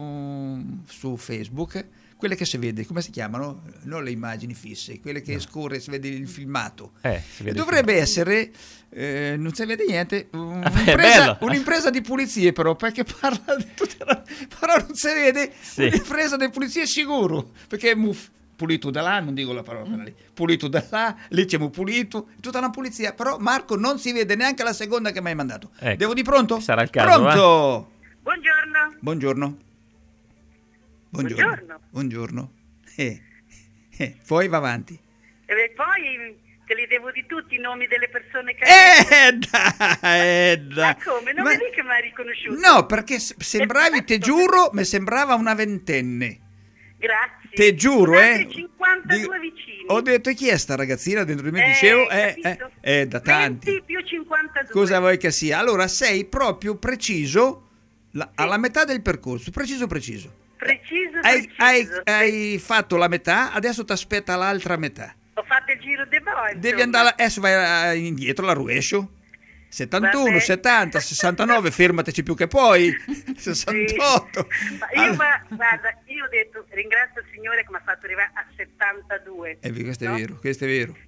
uh, su Facebook quelle che si vede, come si chiamano? Non le immagini fisse, quelle che No. scorre, si vede il filmato. Eh, si vede il Dovrebbe essere, eh, non si vede niente, un- Ah, beh, un'impresa, bello. un'impresa di pulizie però, perché parla di tutte le- però non si vede Sì. un'impresa di pulizie sicuro, perché è muff- pulito da là, non dico la parola quella lì, pulito da là, lì c'è mu pulito, tutta una pulizia, però Marco non si vede neanche la seconda che mi hai mandato. Ecco. Devo di pronto? Sarà il caso, Pronto? Buongiorno. Buongiorno. Buongiorno. Buongiorno. Buongiorno. Eh, eh, poi va avanti. E poi te li devo di tutti i nomi delle persone che... Eh, dai, eh, dai. Ma come? Non Ma- vedi che mi hai riconosciuto? No, perché s- sembravi, te giuro, mi sembrava una ventenne. Grazie. Te giuro, Con eh. altri cinquantadue Dico- vicini. Ho detto, chi è sta ragazzina dentro di me? Eh, Dicevo, eh, eh, capito? eh, da tanti. venti più cinquantadue. Cosa vuoi che sia? Allora, sei proprio preciso, la- alla metà del percorso, preciso, preciso. Preciso, Hai, hai- preciso. hai fatto la metà, adesso ti aspetta l'altra metà. Ho fatto il giro dei boy. Devi insomma. andare, adesso vai eh, indietro, la rovescio. settantuno, Vabbè. settanta, sessantanove, fermateci più che poi. Sì. sessantotto. Ma io, Allora- ma- guarda, io ho detto, ringrazio il Signore che mi ha fatto arrivare a settantadue. Eh, questo è no? vero, questo è vero.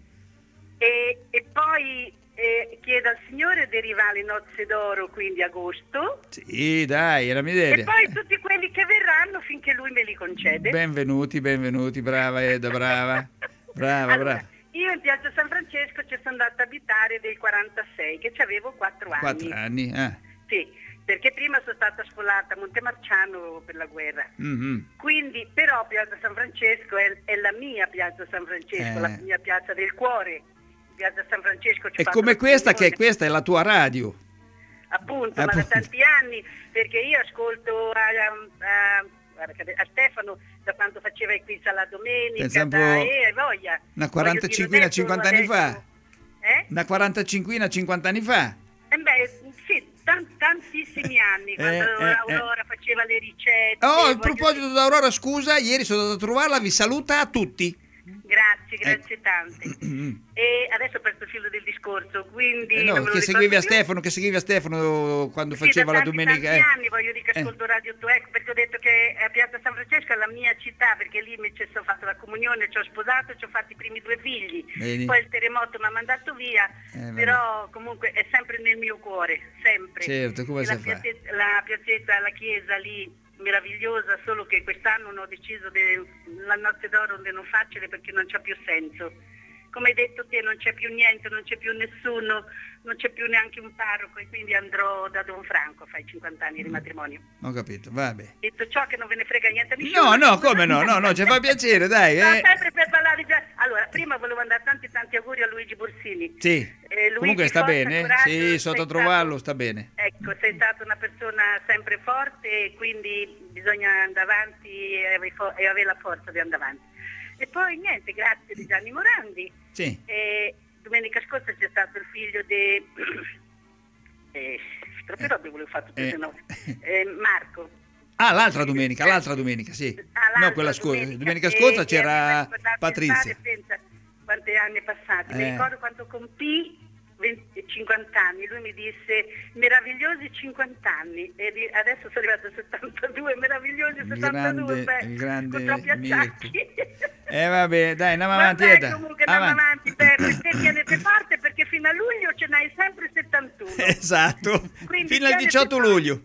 E, e poi eh, chiedo al Signore di arrivare alle nozze d'oro, quindi agosto. Sì, dai, è la mia idea. E poi tutti quelli che verranno finché lui me li concede. Benvenuti, benvenuti, brava Eda, brava. Brava, Allora, brava. io in Piazza San Francesco ci sono andata a abitare del quarantasei, che avevo quattro anni. Quattro anni, eh. Sì, perché prima sono stata sfolata a Montemarciano per la guerra. Mhm. Quindi, però, Piazza San Francesco è, è la mia Piazza San Francesco, Eh. la mia piazza del cuore. Piazza San Francesco ci ho È fatto come la questa, che comunione. questa è la tua radio. Appunto, ma da Appunto. tanti anni, perché io ascolto a, a- guarda che- a Stefano da quando faceva i quiz alla domenica, Pensa un da, po', eh, voglia. una quarantacinquina, Voglio dire, cinquanta anni adesso- fa. Eh? Una quarantacinquina, cinquanta anni fa. Eh beh, sì, tan- tantissimi anni, quando Eh, eh, Aurora faceva le ricette. Oh, a voglio proposito dire- d'Aurora, scusa, ieri sono andato a trovarla, vi saluta a tutti. Grazie, grazie tante. E adesso ho perso il filo del discorso, quindi... Eh no, non me lo che ricordo seguivi a più. Stefano, che seguivi a Stefano quando Sì, faceva da la tanti, domenica. tanti eh. anni voglio dire che ascolto Radio due, ecco, perché ho detto che a Piazza San Francesco è la mia città, perché lì mi ci ho fatto la comunione, ci ho sposato, ci ho fatto i primi due figli. Vedi? Poi il terremoto mi ha mandato via, Eh, però comunque è sempre nel mio cuore, sempre. Certo, come E si la, fa? piazzetta, la piazzetta, la chiesa lì meravigliosa, solo che quest'anno non ho deciso de, la notte d'oro di non farcela perché non c'ha più senso. Come hai detto te, non c'è più niente, non c'è più nessuno, non c'è più neanche un parroco, e quindi andrò da Don Franco, fai cinquanta anni di matrimonio. Ho capito, vabbè. Detto ciò, che non ve ne frega niente a nessuno. No, no, come no, no, no, ci fa piacere, dai. No, Eh. sempre per parlare già. Allora, prima volevo mandare tanti tanti auguri a Luigi Borsini. Sì, Eh, Luigi, comunque sta forza, bene, coraggio, sì, sotto sei a trovarlo stato- sta bene. Ecco, sei stata una persona sempre forte e quindi bisogna andare avanti e avere, fo- e avere la forza di andare avanti. E poi niente, grazie di Gianni Morandi. Sì, E domenica scorsa c'è stato il figlio di... Eh, troppe robe volevo fare tutte Eh. queste nomi. Eh, Marco. ah, l'altra domenica, l'altra domenica, sì. Ah, l'altra No, quella scorsa, domenica. domenica E- scorsa e c'era aveva da Patrizia. pensare, pensa quanti anni passati. Mi Eh. ricordo quando compì venti cinquanta anni, lui mi disse meravigliosi cinquanta anni e di- adesso sono arrivato a settantadue, meravigliosi Il settantadue, grande- beh, il grande con troppi acciacchi. Eh vabbè, dai, andiamo avanti, Vabbè, Eda. comunque andiamo Avanti. avanti, per te tienete forte perché fino a luglio ce n'hai sempre settantuno. Esatto, Quindi fino al tieniti diciotto forte. luglio.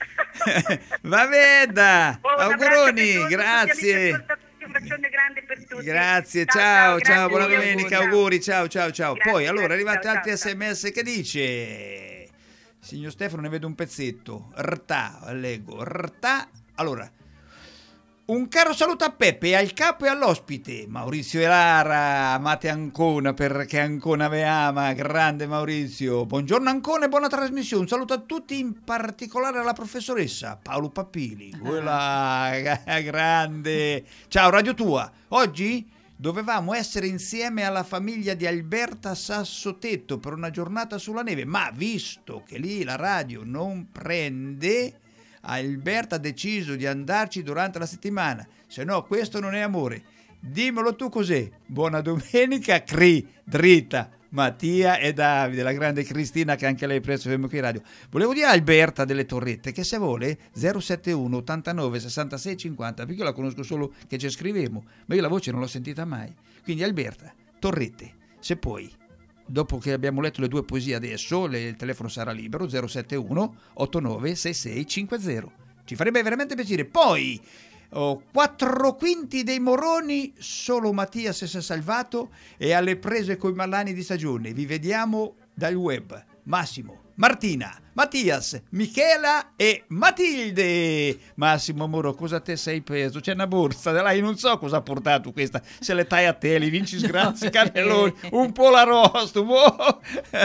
Vabbè, da. Oh, un abbraccio a Auguroni, tutti, tutti grazie. amici ascoltatori, un bacione grande per tutti. Grazie, ciao, ciao, grazie, buona auguri, domenica, ciao. auguri, ciao, ciao, ciao. Grazie, Poi, allora, grazie, arrivate ciao, altri ciao, sms che dice, signor Stefano, ne vedo un pezzetto, rta, leggo, rta, allora, un caro saluto a Peppe e al capo e all'ospite, Maurizio e Lara, amate Ancona perché Ancona ve ama, grande Maurizio, buongiorno Ancona e buona trasmissione, un saluto a tutti, in particolare alla professoressa Paolo Pappili, quella grande, ciao Radio Tua, oggi dovevamo essere insieme alla famiglia di Alberta Sassotetto per una giornata sulla neve, ma visto che lì la radio non prende, Alberta ha deciso di andarci durante la settimana, se no questo non è amore. Dimmelo tu cos'è. Buona domenica, Cri, dritta, Mattia e Davide, la grande Cristina che anche lei presso Fermo qui radio. Volevo dire a Alberta delle Torrette che se vuole zero sette uno ottantanove sessantasei cinquanta, perché io la conosco solo che ci scrivemo, ma io la voce non l'ho sentita mai. Quindi Alberta, Torrette, se puoi, dopo che abbiamo letto le due poesie adesso, le- il telefono sarà libero, zero sette uno ottantanove sessantasei cinquanta. Ci farebbe veramente piacere. Poi, oh, quattro quinti dei Moroni, solo Mattias si è salvato e alle prese coi malanni di stagione. Vi vediamo dal web. Massimo, Martina, Mattias, Michela e Matilde. Massimo Moro, cosa te sei preso? C'è una borsa, dai, non so cosa ha portato questa, se le tai a te, li vinci sgrazi, cannelloni, un po' la rosta, un po'.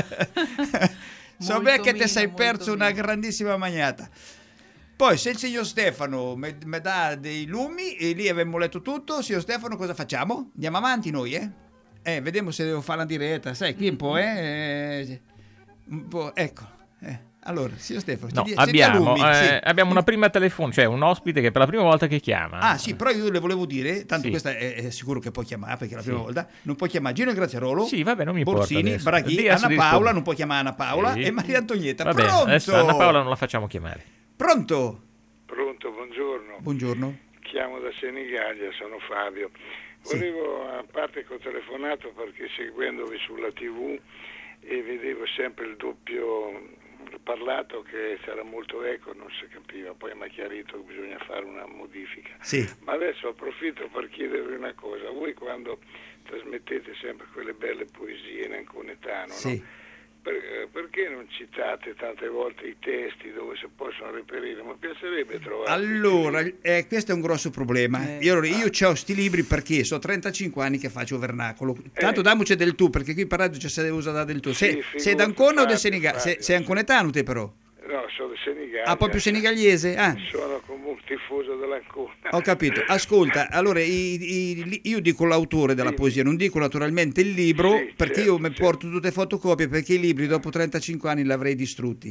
So Molto bene che te meno, sei molto perso una meno. grandissima magnata. Poi se il signor Stefano mi dà dei lumi e lì abbiamo letto tutto, signor Stefano cosa facciamo? Andiamo avanti noi, eh? Eh, vediamo se devo fare la diretta, sai, qui un po', eh? eh un po', ecco. Eh. Allora, signor Stefano, No, ci dia- ci dia abbiamo, lumi, eh, sì. abbiamo una prima telefonata, cioè un ospite che per la prima volta che chiama. Ah sì, però io le volevo dire, tanto Sì. questa è, è sicuro che può chiamare perché è la Sì. prima volta, non può chiamare Gino Graziarolo, Sì, vabbè, non mi importa Borsini, adesso. Braghi, Di adesso Anna di Paola, rispondere. non può chiamare Anna Paola Sì. e Maria Antonietta. Va bene, Pronto? adesso Anna Paola non la facciamo chiamare. Pronto? Pronto, buongiorno. Buongiorno. Chiamo da Senigallia, sono Fabio. Volevo, a parte che ho telefonato perché seguendovi sulla tivù e vedevo sempre il doppio parlato che sarà molto eco, non si capiva, poi mi ha chiarito che bisogna fare una modifica. Sì. Ma adesso approfitto per chiedervi una cosa, voi quando trasmettete sempre quelle belle poesie in anconetano, Sì. no? Per- perché non citate tante volte i testi dove si possono reperire? Mi piacerebbe trovare. Allora, eh, questo è un grosso problema. Eh. Io, allora, io ho sti libri perché so trentacinque anni che faccio vernacolo. Tanto Eh. damoci del tu, perché qui per radio ci si deve usare del tu. Sì, Se, figurati, sei d'Ancona o del Fabio, Senigallia? Fabio, Sei, sei sì. anconetano te però? No, sono di Senigallia. Ah, proprio senigallese? Ah. Sono come un tifoso dell'Ancona. Ho capito, ascolta, allora i- i- io dico l'autore della Sì. poesia, non dico naturalmente il libro, Sì, perché certo, io mi certo. porto tutte fotocopie, perché i libri dopo trentacinque anni li avrei distrutti.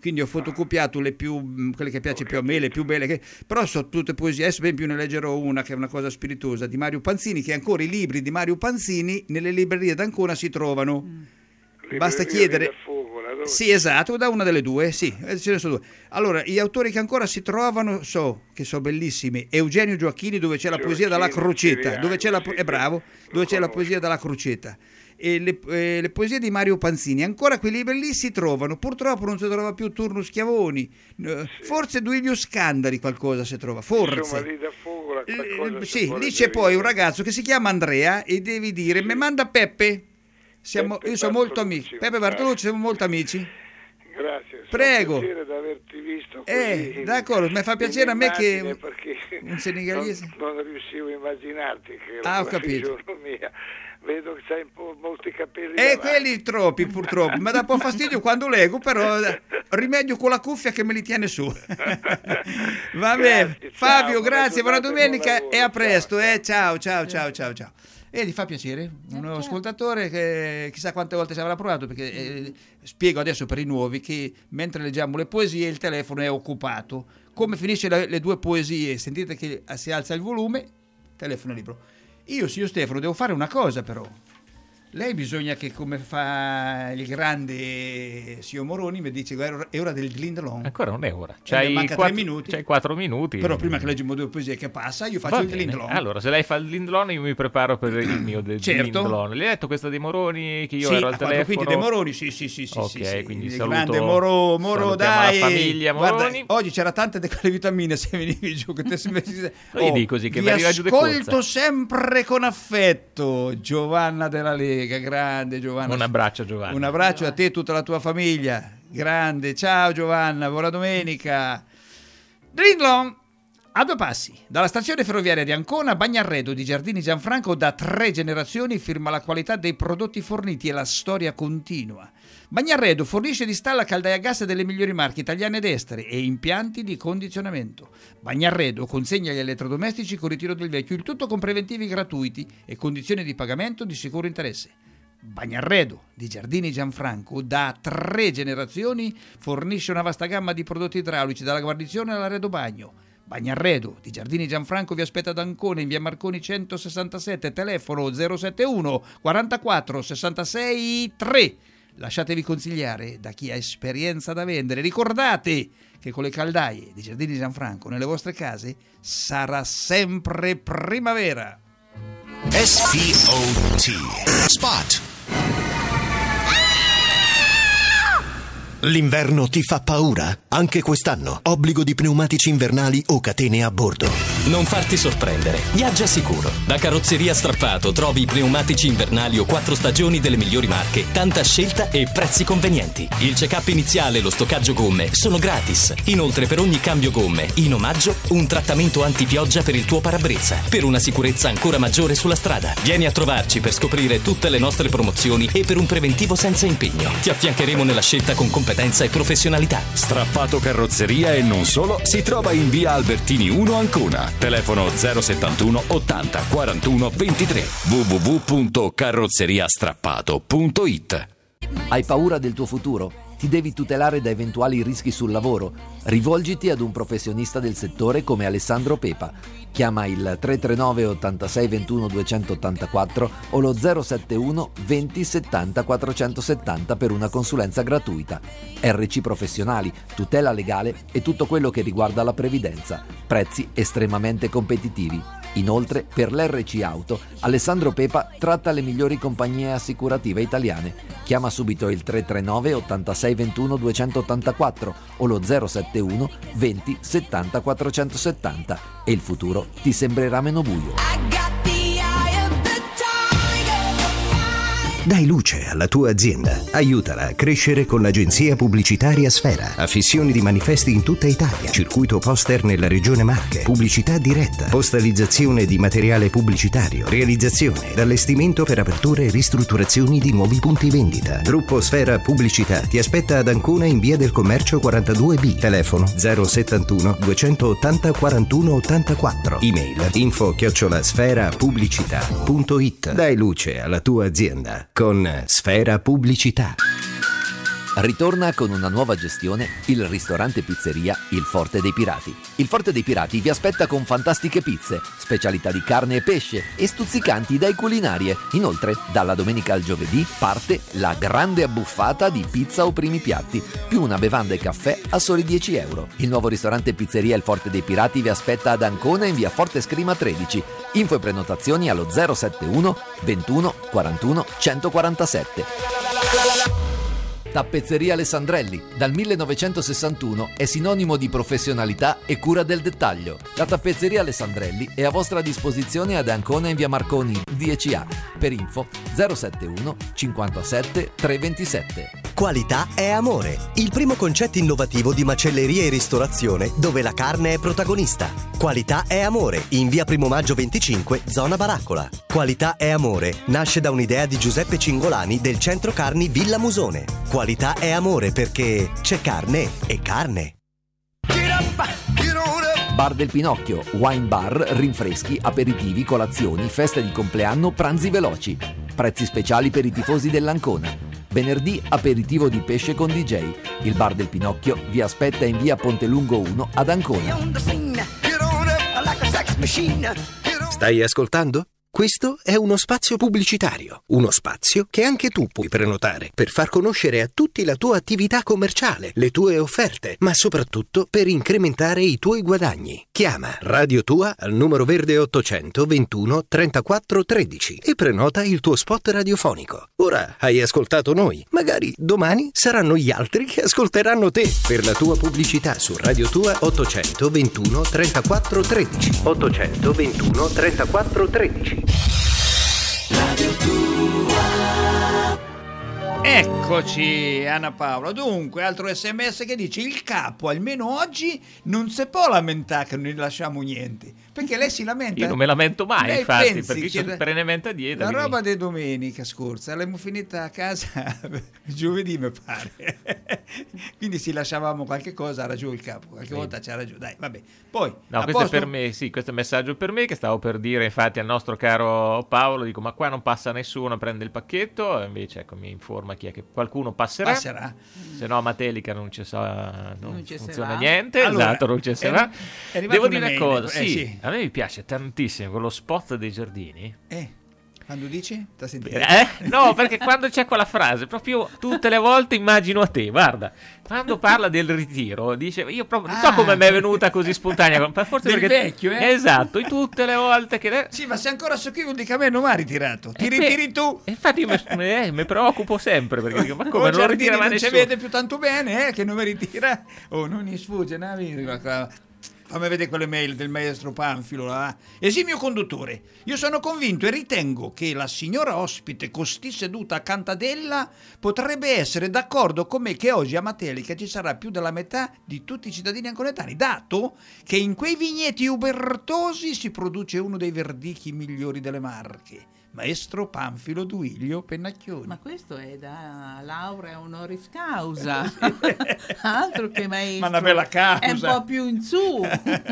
quindi ho fotocopiato le più, quelle che piace più a me, le più belle, che, però sono tutte poesie. Adesso per esempio ne leggerò una che è una cosa spiritosa di Mario Panzini, che ancora i libri di Mario Panzini nelle librerie d'Ancona si trovano. Mm. Basta chiedere. Sì, esatto, da una delle due, sì, ce ne sono due. Allora, gli autori che ancora si trovano, so, che sono bellissimi, Eugenio Gioacchini, dove c'è la poesia dalla Crocetta, dove c'è la, è bravo, dove c'è la poesia dalla Crocetta. E le, eh, le poesie di Mario Panzini, ancora quei libri lì si trovano. Purtroppo non si trova più Turno Schiavoni, eh, sì. Forse Duilio Scandali qualcosa si trova, forse. Insomma, lì da Fogola, eh, sì, lì c'è poi un ragazzo che si chiama Andrea e devi dire, sì. mi manda Peppe. Siamo, Peppe io sono molto amici. Peppe Bartolucci, siamo molto amici. Grazie. Prego. È un piacere di averti visto così. Eh, d'accordo, mi fa piacere a me che un senegalese. Non, non riuscivo a immaginarti che era ah, ho una capito. Mia. Vedo che c'hai un po' molti capelli. E eh, quelli troppi purtroppo, mi dà un po' fastidio quando leggo, però rimedio con la cuffia che me li tiene su. Va bene. Fabio, ciao, grazie, buona domenica buon e a presto, ciao. Eh. Ciao, ciao, ciao, ciao, ciao. E gli fa piacere, un nuovo ascoltatore che chissà quante volte ci avrà provato, perché eh, spiego adesso per i nuovi che mentre leggiamo le poesie il telefono è occupato. Come finisce le, le due poesie, sentite che si alza il volume, telefono è libero. Io, signor Stefano, devo fare una cosa però. Lei bisogna che, come fa il grande signor Moroni, mi dice è ora del Glindlon. Ancora non è ora. C'hai manca quattro, tre minuti. C'hai quattro minuti. Però prima che leggiamo due poesie che passa, io faccio Va il bene. Glindlon. Allora, se lei fa il Glindlon, io mi preparo per il mio del certo. Glindlon. Le hai detto questa dei Moroni che io sì, ero al telefono? Quindi dei Moroni, sì, sì, sì. Ok, sì, sì. quindi il saluto, grande Moro, Moro dai. La famiglia Moroni. Guarda, oggi c'era tante di quelle vitamine se venivi giù. Che te si oh, dico così, che vi mi arriva giù di corsa. Ascolto sempre con affetto. Giovanna della Lega, grande Giovanna. Un abbraccio Giovanna. Un abbraccio a te e tutta la tua famiglia. Grande, ciao Giovanna, buona domenica. Glindlon a due passi dalla stazione ferroviaria di Ancona, Bagnarredo di Giardini Gianfranco, da tre generazioni firma la qualità dei prodotti forniti e la storia continua. Bagnarredo fornisce di stalla caldaia a gas delle migliori marche italiane ed estere e impianti di condizionamento. Bagnarredo consegna gli elettrodomestici con ritiro del vecchio, il tutto con preventivi gratuiti e condizioni di pagamento di sicuro interesse. Bagnarredo di Giardini Gianfranco, da tre generazioni, fornisce una vasta gamma di prodotti idraulici, dalla guarnizione all'arredo bagno. Bagnarredo di Giardini Gianfranco vi aspetta ad Ancona in via Marconi centosessantasette, telefono zero settantuno quarantaquattro sessantasei tre. Lasciatevi consigliare da chi ha esperienza da vendere. Ricordate che con le caldaie di Giardini Gianfranco nelle vostre case sarà sempre primavera. S P O T Spot. L'inverno ti fa paura? Anche quest'anno. Obbligo di pneumatici invernali o catene a bordo. Non farti sorprendere. Viaggia sicuro. Da Carrozzeria Strappato trovi i pneumatici invernali o quattro stagioni delle migliori marche, tanta scelta e prezzi convenienti. Il check-up iniziale e lo stoccaggio gomme sono gratis. Inoltre, per ogni cambio gomme, in omaggio, un trattamento antipioggia per il tuo parabrezza, per una sicurezza ancora maggiore sulla strada. Vieni a trovarci per scoprire tutte le nostre promozioni e per un preventivo senza impegno. Ti affiancheremo nella scelta con competenza e professionalità. Strappato Carrozzeria e non solo si trova in via Albertini uno Ancona. Telefono zero settantuno ottanta quarantuno ventitré. w w w punto carrozzeriastrappato punto it. Hai paura del tuo futuro? Ti devi tutelare da eventuali rischi sul lavoro? Rivolgiti ad un professionista del settore come Alessandro Pepa. Chiama il tre tre nove ottantasei ventuno duecentottantaquattro o lo zero settantuno venti settanta quattrocentosettanta per una consulenza gratuita. R C professionali, tutela legale e tutto quello che riguarda la previdenza. Prezzi estremamente competitivi. Inoltre, per l'R C Auto, Alessandro Pepa tratta le migliori compagnie assicurative italiane. Chiama subito il tre tre nove ottantasei ventuno duecentottantaquattro o lo zero settantuno venti settanta quattrocentosettanta e il futuro ti sembrerà meno buio. Dai luce alla tua azienda. Aiutala a crescere con l'agenzia pubblicitaria Sfera. Affissioni di manifesti in tutta Italia. Circuito poster nella regione Marche. Pubblicità diretta. Postalizzazione di materiale pubblicitario. Realizzazione ed allestimento per aperture e ristrutturazioni di nuovi punti vendita. Gruppo Sfera Pubblicità ti aspetta ad Ancona in via del Commercio quarantadue B. Telefono zero settantuno duecentottanta quarantuno ottantaquattro. Email info chiocciola sfera pubblicità punto it. Dai luce alla tua azienda con Sfera Pubblicità. Ritorna con una nuova gestione il ristorante pizzeria Il Forte dei Pirati. Il Forte dei Pirati vi aspetta con fantastiche pizze, specialità di carne e pesce e stuzzicanti idee culinarie. Inoltre, dalla domenica al giovedì parte la grande abbuffata di pizza o primi piatti, più una bevanda e caffè a soli dieci euro. Il nuovo ristorante pizzeria Il Forte dei Pirati vi aspetta ad Ancona in via Forte Scrima tredici. Info e prenotazioni allo zero sette uno ventuno quarantuno centoquarantasette. Tappezzeria Alessandrelli, dal millenovecentosessantuno è sinonimo di professionalità e cura del dettaglio. La Tappezzeria Alessandrelli è a vostra disposizione ad Ancona in via Marconi dieci A. Per info zero sette uno cinquantasette treventisette. Qualità è amore, il primo concetto innovativo di macelleria e ristorazione dove la carne è protagonista. Qualità è amore, in via Primo Maggio venticinque, zona Baraccola. Qualità è amore nasce da un'idea di Giuseppe Cingolani del centro carni Villa Musone. Qualità è amore perché c'è carne e carne. Bar del Pinocchio, wine bar, rinfreschi, aperitivi, colazioni, feste di compleanno, pranzi veloci. Prezzi speciali per i tifosi dell'Ancona. Venerdì aperitivo di pesce con D J. Il Bar del Pinocchio vi aspetta in via Pontelungo uno ad Ancona. Stai ascoltando? Questo è uno spazio pubblicitario, uno spazio che anche tu puoi prenotare per far conoscere a tutti la tua attività commerciale, le tue offerte, ma soprattutto per incrementare i tuoi guadagni. Chiama Radio Tua al numero verde ottocento ventuno trentaquattro tredici e prenota il tuo spot radiofonico. Ora hai ascoltato noi, magari domani saranno gli altri che ascolteranno te. Per la tua pubblicità su Radio Tua ottocento ventuno trentaquattro tredici. ottocento ventuno trentaquattro tredici. Radio Tua. Eccoci Anna Paola. Dunque, altro sms che dice: il capo almeno oggi non si può lamentare che non gli lasciamo niente, perché lei si lamenta. Io non mi lamento mai, lei infatti, perché che sono perennemente a dieta. La quindi... roba di domenica scorsa l'abbiamo finita a casa giovedì mi pare. Quindi se lasciavamo qualche cosa era giù il capo, qualche sì. volta c'era giù. Dai, vabbè. Poi no, questo posto... è per me, sì, questo è un messaggio per me che stavo per dire infatti al nostro caro Paolo, dico: ma qua non passa nessuno, prende il pacchetto, e invece ecco mi informa chi è che qualcuno passerà, passerà. Se no a Matelica non ci sa, non, non funziona sarà. niente, allora, esatto, non ci sarà. Devo dire una cosa, eh, sì, sì, a me mi piace tantissimo quello spot dei giardini. Eh. Quando dici? T'ha sentito? Eh? No, perché quando c'è quella frase, proprio tutte le volte immagino a te, guarda, quando parla del ritiro, dice, io proprio, non so ah, come mi è venuta così spontanea, forse del perché... vecchio, eh? Esatto, tutte le volte che... Sì, ma se ancora so qui vuol dire che a me non mi ha ritirato, ti e ritiri que... tu. Infatti io mi, eh, mi preoccupo sempre, perché dico, ma come, oh, non lo ritira mai non nessuno? ci vede più tanto bene, eh, che non mi ritira, oh, non mi sfugge, no? Fammi vedere quelle mail del maestro Panfilo là. Esimio conduttore, io sono convinto e ritengo che la signora ospite costì seduta accanto ad ella potrebbe essere d'accordo con me che oggi a Matelica ci sarà più della metà di tutti i cittadini anconetani, dato che in quei vigneti ubertosi si produce uno dei verdicchi migliori delle Marche. Maestro Panfilo Duilio Pennacchioni. Ma questo è da laurea honoris causa, altro che maestro. Ma una bella causa. È un po' più in su.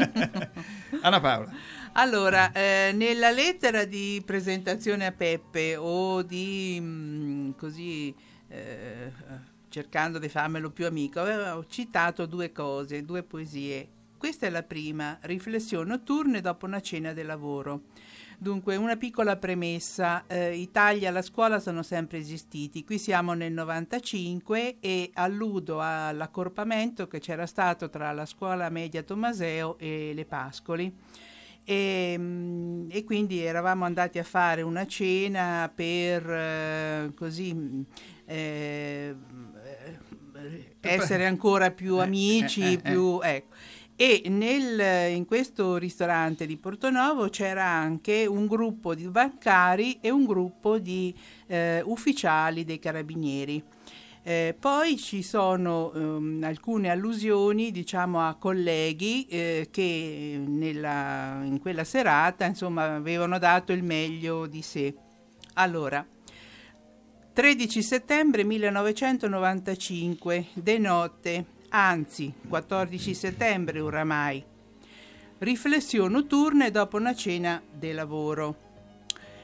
Anna Paola. Allora, eh, nella lettera di presentazione a Peppe o di mh, così eh, cercando di farmelo più amico, avevo citato due cose, due poesie. Questa è la prima, riflessioni notturne dopo una cena di lavoro. Dunque, una piccola premessa, eh, Italia e la scuola sono sempre esistiti, qui siamo nel novantacinque e alludo all'accorpamento che c'era stato tra la scuola media Tommaseo e le Pascoli e, e quindi eravamo andati a fare una cena per eh, così eh, essere ancora più amici, più ecco. E nel, in questo ristorante di Portonovo c'era anche un gruppo di bancari e un gruppo di eh, ufficiali dei carabinieri. Eh, poi ci sono um, alcune allusioni, diciamo, a colleghi eh, che nella, in quella serata, insomma, avevano dato il meglio di sé. Allora, tredici settembre millenovecentonovantacinque, de notte. Anzi, quattordici settembre oramai. Riflessioni notturne dopo una cena di lavoro.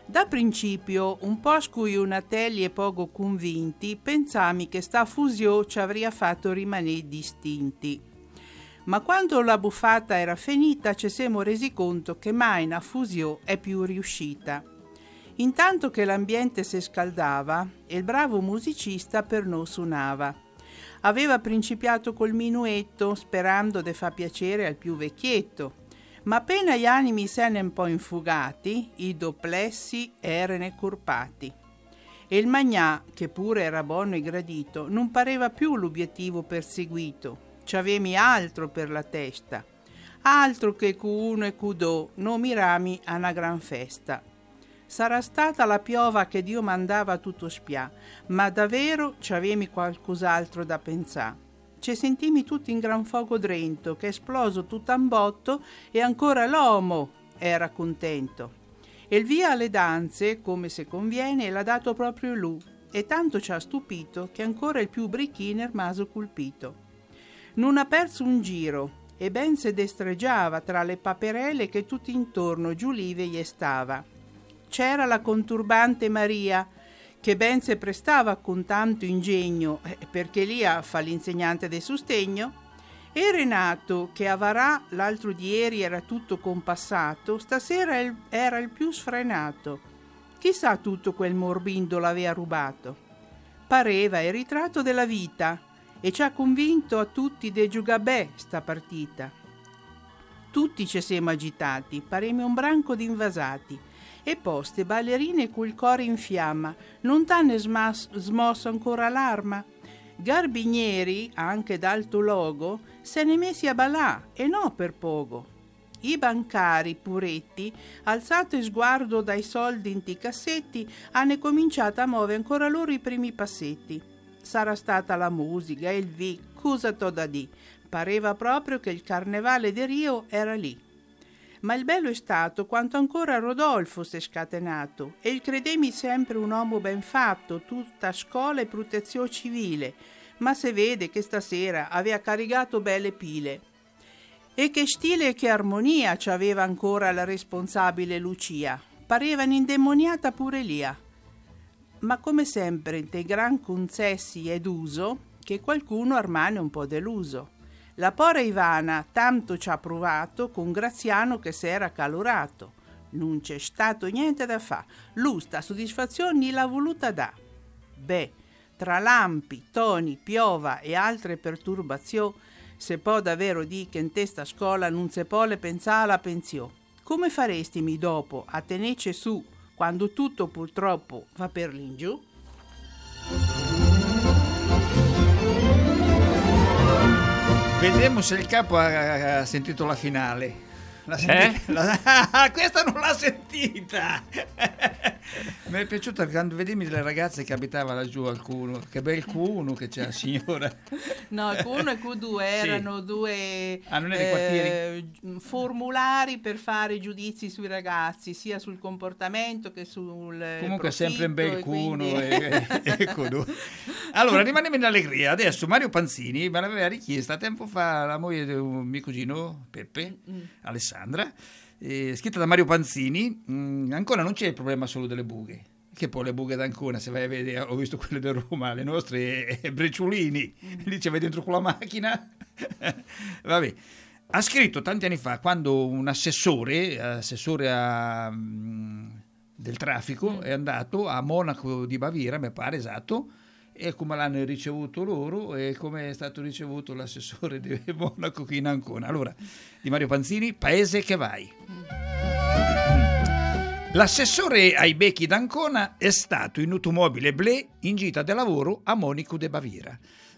Da principio, un po' scuiunatelli e poco convinti, pensami che sta fusio ci avria fatto rimanere distinti. Ma quando la buffata era finita, ci siamo resi conto che mai una fusio è più riuscita. Intanto che l'ambiente si scaldava, il bravo musicista per noi suonava. Aveva principiato col minuetto, sperando di far piacere al più vecchietto. Ma appena gli animi se ne un po' infugati, i doplessi erano curpati. E il magnà, che pure era buono e gradito, non pareva più l'obiettivo perseguito. C'avemi altro per la testa, altro che cu uno e cu do, non mirami a una gran festa. Sarà stata la piova che Dio mandava tutto spià, ma davvero c'avemi qualcos'altro da pensare. Ci sentimi tutti in gran fuoco drento, che esploso tutto un botto e ancora l'uomo era contento. E il via alle danze, come se conviene, l'ha dato proprio lui, e tanto ci ha stupito che ancora il più bricchino è rimaso colpito. Non ha perso un giro, e ben se destreggiava tra le paperelle che tutti intorno giulive gli stava. C'era la conturbante Maria, che ben se prestava con tanto ingegno, perché lì fa l'insegnante del sostegno, e Renato, che a Varà l'altro di ieri era tutto compassato, stasera era il più sfrenato. Chissà tutto quel morbindo l'aveva rubato. Pareva il ritratto della vita, e ci ha convinto a tutti de giugabè sta partita. Tutti ci siamo agitati, paremi un branco di invasati, e poste ballerine col cuore in fiamma, non t'hanno smas- smosso ancora l'arma. Garbinieri, anche d'alto logo, se ne messi a ballà, e no per poco. I bancari, puretti, alzato il sguardo dai soldi in ti cassetti, hanno cominciato a muovere ancora loro i primi passetti. Sarà stata la musica e il vi, cosa t'ho da di. Pareva proprio che il carnevale di Rio era lì. Ma il bello è stato quanto ancora Rodolfo s'è scatenato, e il credemi sempre un uomo ben fatto, tutta scuola e protezione civile, ma se vede che stasera aveva caricato belle pile. E che stile e che armonia ci aveva ancora la responsabile Lucia, pareva un'indemoniata pure Lia. Ma come sempre dei gran concessi ed uso, che qualcuno armane un po' deluso. La pora Ivana tanto ci ha provato con Graziano che si era calorato. Non c'è stato niente da fa, lui sta soddisfazione l'ha voluta da. Beh, tra lampi, toni, piova e altre perturbazioni, se può davvero di che in testa scuola non se può le pensare alla pensione. Come faresti mi dopo a tenece su quando tutto purtroppo va per l'ingiù? Vedremo se il capo ha, ha sentito la finale. L'ha sentita? Eh? La, questa non l'ha sentita. Mi è piaciuta quando vedevi le ragazze che abitava laggiù al Q uno. Che bel Q uno che c'è la signora. No, il Q uno e il Q due erano sì. due ah, non eh, formulari per fare giudizi sui ragazzi, sia sul comportamento che sul comunque profitto, sempre un bel e Q uno quindi... e, e, e Q due. Allora rimaniamo in allegria. Adesso Mario Panzini me l'aveva richiesta tempo fa la moglie di un mio cugino Peppe, mm. Alessandra, eh, scritta da Mario Panzini. Mm, ancora non c'è il problema solo delle bughe, che poi le bughe d'Ancona, se vai a vedere, ho visto quelle di Roma, le nostre eh, brecciolini, mm. lì ci vai dentro con la macchina. Vabbè, ha scritto tanti anni fa, quando un assessore assessore a, um, del traffico mm. è andato a Monaco di Baviera, mi pare, esatto, e come l'hanno ricevuto loro e come è stato ricevuto l'assessore di Monaco qui in Ancona. Allora, di Mario Panzini, Paese che vai. L'assessore ai becchi d'Ancona è stato in automobile Blé in gita di lavoro a Monaco de Baviera.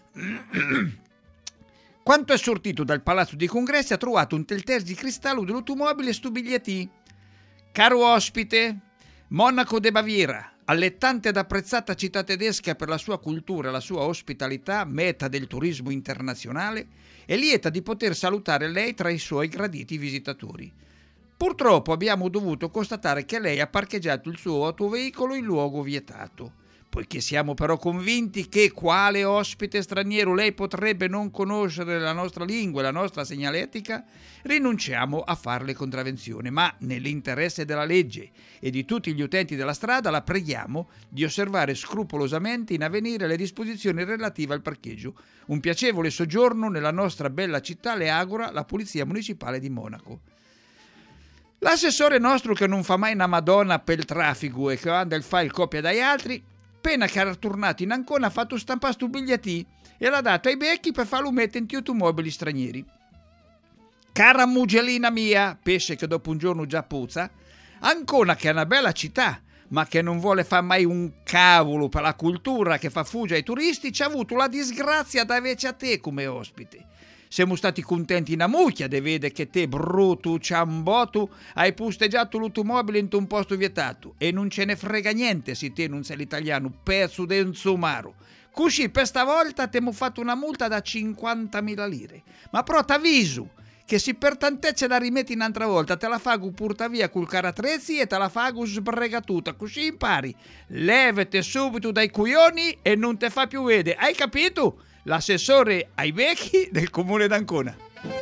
Quanto è sortito dal palazzo dei congressi ha trovato un telter di cristallo dell'automobile stu biglietti. Caro ospite, Monaco de Baviera, allettante ed apprezzata città tedesca per la sua cultura e la sua ospitalità, meta del turismo internazionale, è lieta di poter salutare lei tra i suoi graditi visitatori. Purtroppo abbiamo dovuto constatare che lei ha parcheggiato il suo autoveicolo in luogo vietato. Poiché siamo però convinti che quale ospite straniero lei potrebbe non conoscere la nostra lingua e la nostra segnaletica, rinunciamo a farle contravvenzione, ma nell'interesse della legge e di tutti gli utenti della strada la preghiamo di osservare scrupolosamente in avvenire le disposizioni relative al parcheggio. Un piacevole soggiorno nella nostra bella città le augura la Polizia Municipale di Monaco. L'assessore nostro, che non fa mai una madonna per il traffico e che anda il file copia dagli altri, appena che era tornato in Ancona ha fatto stampare stu biglietti e l'ha dato ai becchi per farlo mettere in automobili stranieri. Cara mugellina mia, pesce che dopo un giorno già puzza, Ancona, che è una bella città, ma che non vuole fare mai un cavolo per la cultura che fa fugge ai turisti, ci ha avuto la disgrazia da invece a te come ospite. Siamo stati contenti in amucchia di vedere che te, brutto ciambotto, hai posteggiato l'automobile in un posto vietato e non ce ne frega niente se te non sei l'italiano, pezzo de un somaro. Così per stavolta abbiamo fatto una multa da cinquantamila lire. Ma però t'avviso che se per tant'è ce la rimetti un'altra volta te la fago porta via col caratrezzi e te la fago sbregatuta, così impari. Levate subito dai coglioni e non te fa più vedere, hai capito? L'assessore ai becchi del comune d'Ancona.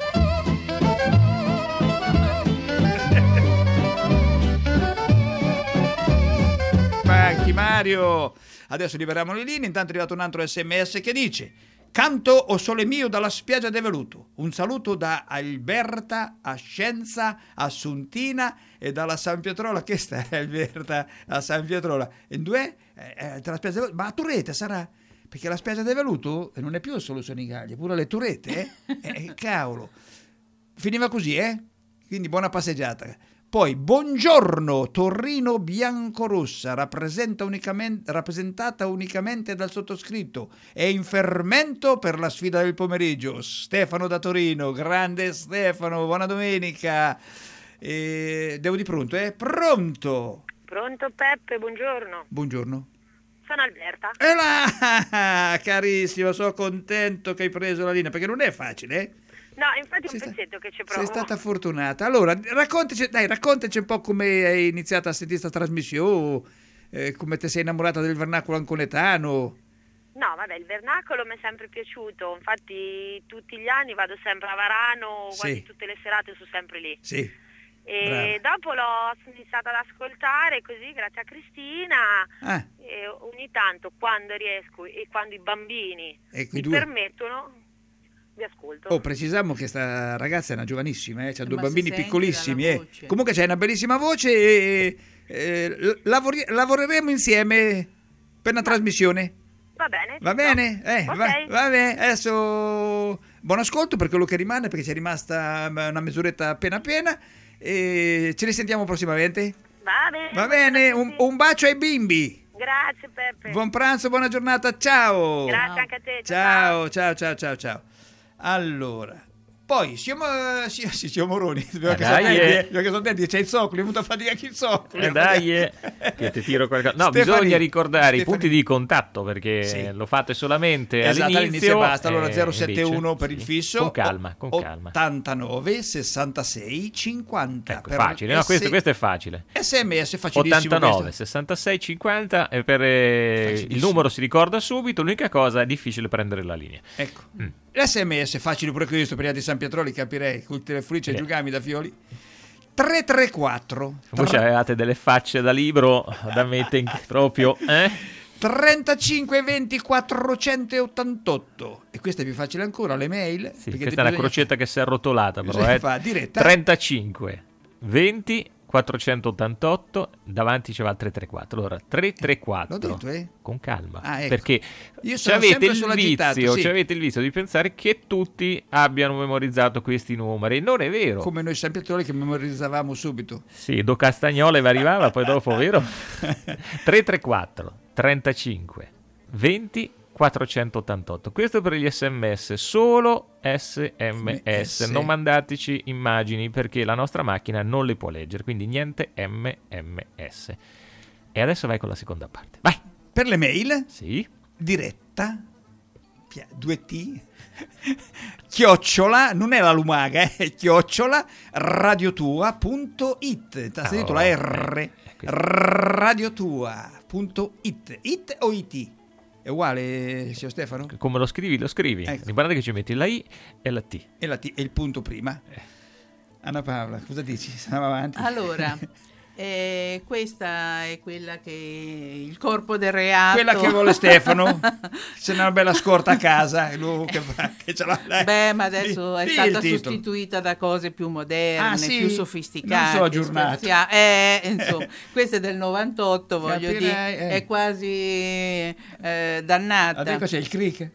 Banchi Mario. Adesso liberiamo le linee. Intanto è arrivato un altro sms che dice: canto o sole mio dalla spiaggia de Veluto. Un saluto da Alberta, Ascenza, Assuntina e dalla San Pietrola. Che sta Alberta a San Pietrola? In due? Eh, eh, dalla spiaggia de Veluto. Ma a Turrete sarà? Perché la spiaggia del Veluto non è più solo Senigallia, pure le Turrete, eh? eh? Cavolo. Finiva così, eh? Quindi buona passeggiata. Poi, buongiorno, Torrino Biancorossa, rappresenta unicamente, rappresentata unicamente dal sottoscritto. È in fermento per la sfida del pomeriggio. Stefano da Torino, grande Stefano, buona domenica. E devo di pronto, eh? Pronto? Pronto Peppe, buongiorno. Buongiorno. Sono Alberta. E là, carissimo, sono contento che hai preso la linea, perché non è facile, eh? No, infatti è un sei pezzetto sta- che ci provo. Sei stata fortunata. Allora, raccontaci, dai, raccontaci un po' come hai iniziato a sentire questa trasmissione, eh, come ti sei innamorata del vernacolo anconetano. No, vabbè, il vernacolo mi è sempre piaciuto, infatti tutti gli anni vado sempre a Varano, Sì. quasi tutte le serate sono sempre lì. Sì. E Brava. dopo l'ho iniziata ad ascoltare così grazie a Cristina Ah. e ogni tanto quando riesco e quando i bambini Ecco, mi i due. permettono vi ascolto. Oh, precisiamo che sta ragazza è una giovanissima, eh? C'ha Ma due si bambini sente piccolissimi. dalla Eh. voce. Comunque c'hai una bellissima voce e eh, lavori- lavoreremo insieme per una trasmissione. Va bene. Va ci bene? sto. Eh, Ok. va, va bene. Adesso buon ascolto per quello che rimane, perché ci è rimasta una mezz'oretta appena appena. E ci risentiamo prossimamente. Va bene. Va bene, un, un bacio ai bimbi. Grazie Peppe. Buon pranzo, buona giornata, ciao. Grazie anche a te. Ciao, ciao, ciao, ciao, ciao. Allora, poi siamo, sì, sì, siamo Moroni. Dobbiamo che dai, sono eh. denti, perché sono denti, c'è il zoccolo, è venuto a fatica anche il zoccolo. Eh dai, eh, che ti tiro qualcosa. No, Stefani, bisogna ricordare Stefani. i punti di contatto, perché Sì. lo fate solamente Esatto, all'inizio, all'inizio e basta. Allora eh, zero sette uno invece, per il sì. fisso. Con calma, con o- calma. ottantanove sessantasei cinquanta. Ecco, per facile, no, S- questo, questo è facile. sms facilissimo. ottantanove questo. sessantasei cinquanta e per eh, il Facilissimo. numero si ricorda subito, l'unica cosa è difficile prendere la linea. Ecco. Mm. L'S M S facile pure questo per gli altri San Pietroli, capirei, col telefonice Eh. giugami da Fioli. tre tre quattro Voi avevate delle facce da libro da mettere in- proprio, eh? trentacinque venti quattrocentottantotto. E questa è più facile ancora, le mail. Sì, perché questa è una bisogna- crocetta che si è arrotolata, però, bisogna eh. fare diretta. trentacinque venti quattrocentottantotto, davanti ci va il tre tre quattro. Allora, tre tre quattro. L'ho detto, eh? Con calma, Ah, ecco. perché Io sono c'avete sempre il sull'agitato, vizio, sì. c'avete il vizio di pensare che tutti abbiano memorizzato questi numeri. Non è vero. Come noi San Pietroli che memorizzavamo subito. Sì, Do Castagnola vi arrivava, poi dopo, vero? tre tre quattro trentacinque venti quattrocentottantotto. Questo per gli sms, solo sms, S. non mandateci immagini perché la nostra macchina non le può leggere, quindi niente mms. E adesso vai con la seconda parte. Vai. Per le mail, Sì. diretta, pia- due T, chiocciola, non è la lumaga, eh, è chiocciola, radiotua punto it. T'ha sentito la Oh, R? eh, questo- radiotua punto it. It o it? È uguale, signor Stefano? Come lo scrivi, lo scrivi. Ecco. Guardate che ci metti la I e la T. E la T e il punto prima. Anna Paola, cosa dici? Andiamo avanti. Allora, eh, questa è quella che il corpo del reato. Quella che vuole Stefano. C'è una bella scorta a casa. Lui che fa, che ce l'ha, dai. Beh, ma adesso Dì- è dì stata il titolo. sostituita da cose più moderne, Ah, sì? più sofisticate. Non so aggiornato. spazia- Eh, insomma, questa è del novantotto, voglio Capirei, dire, eh. è quasi eh, dannata. Adesso c'è il crick.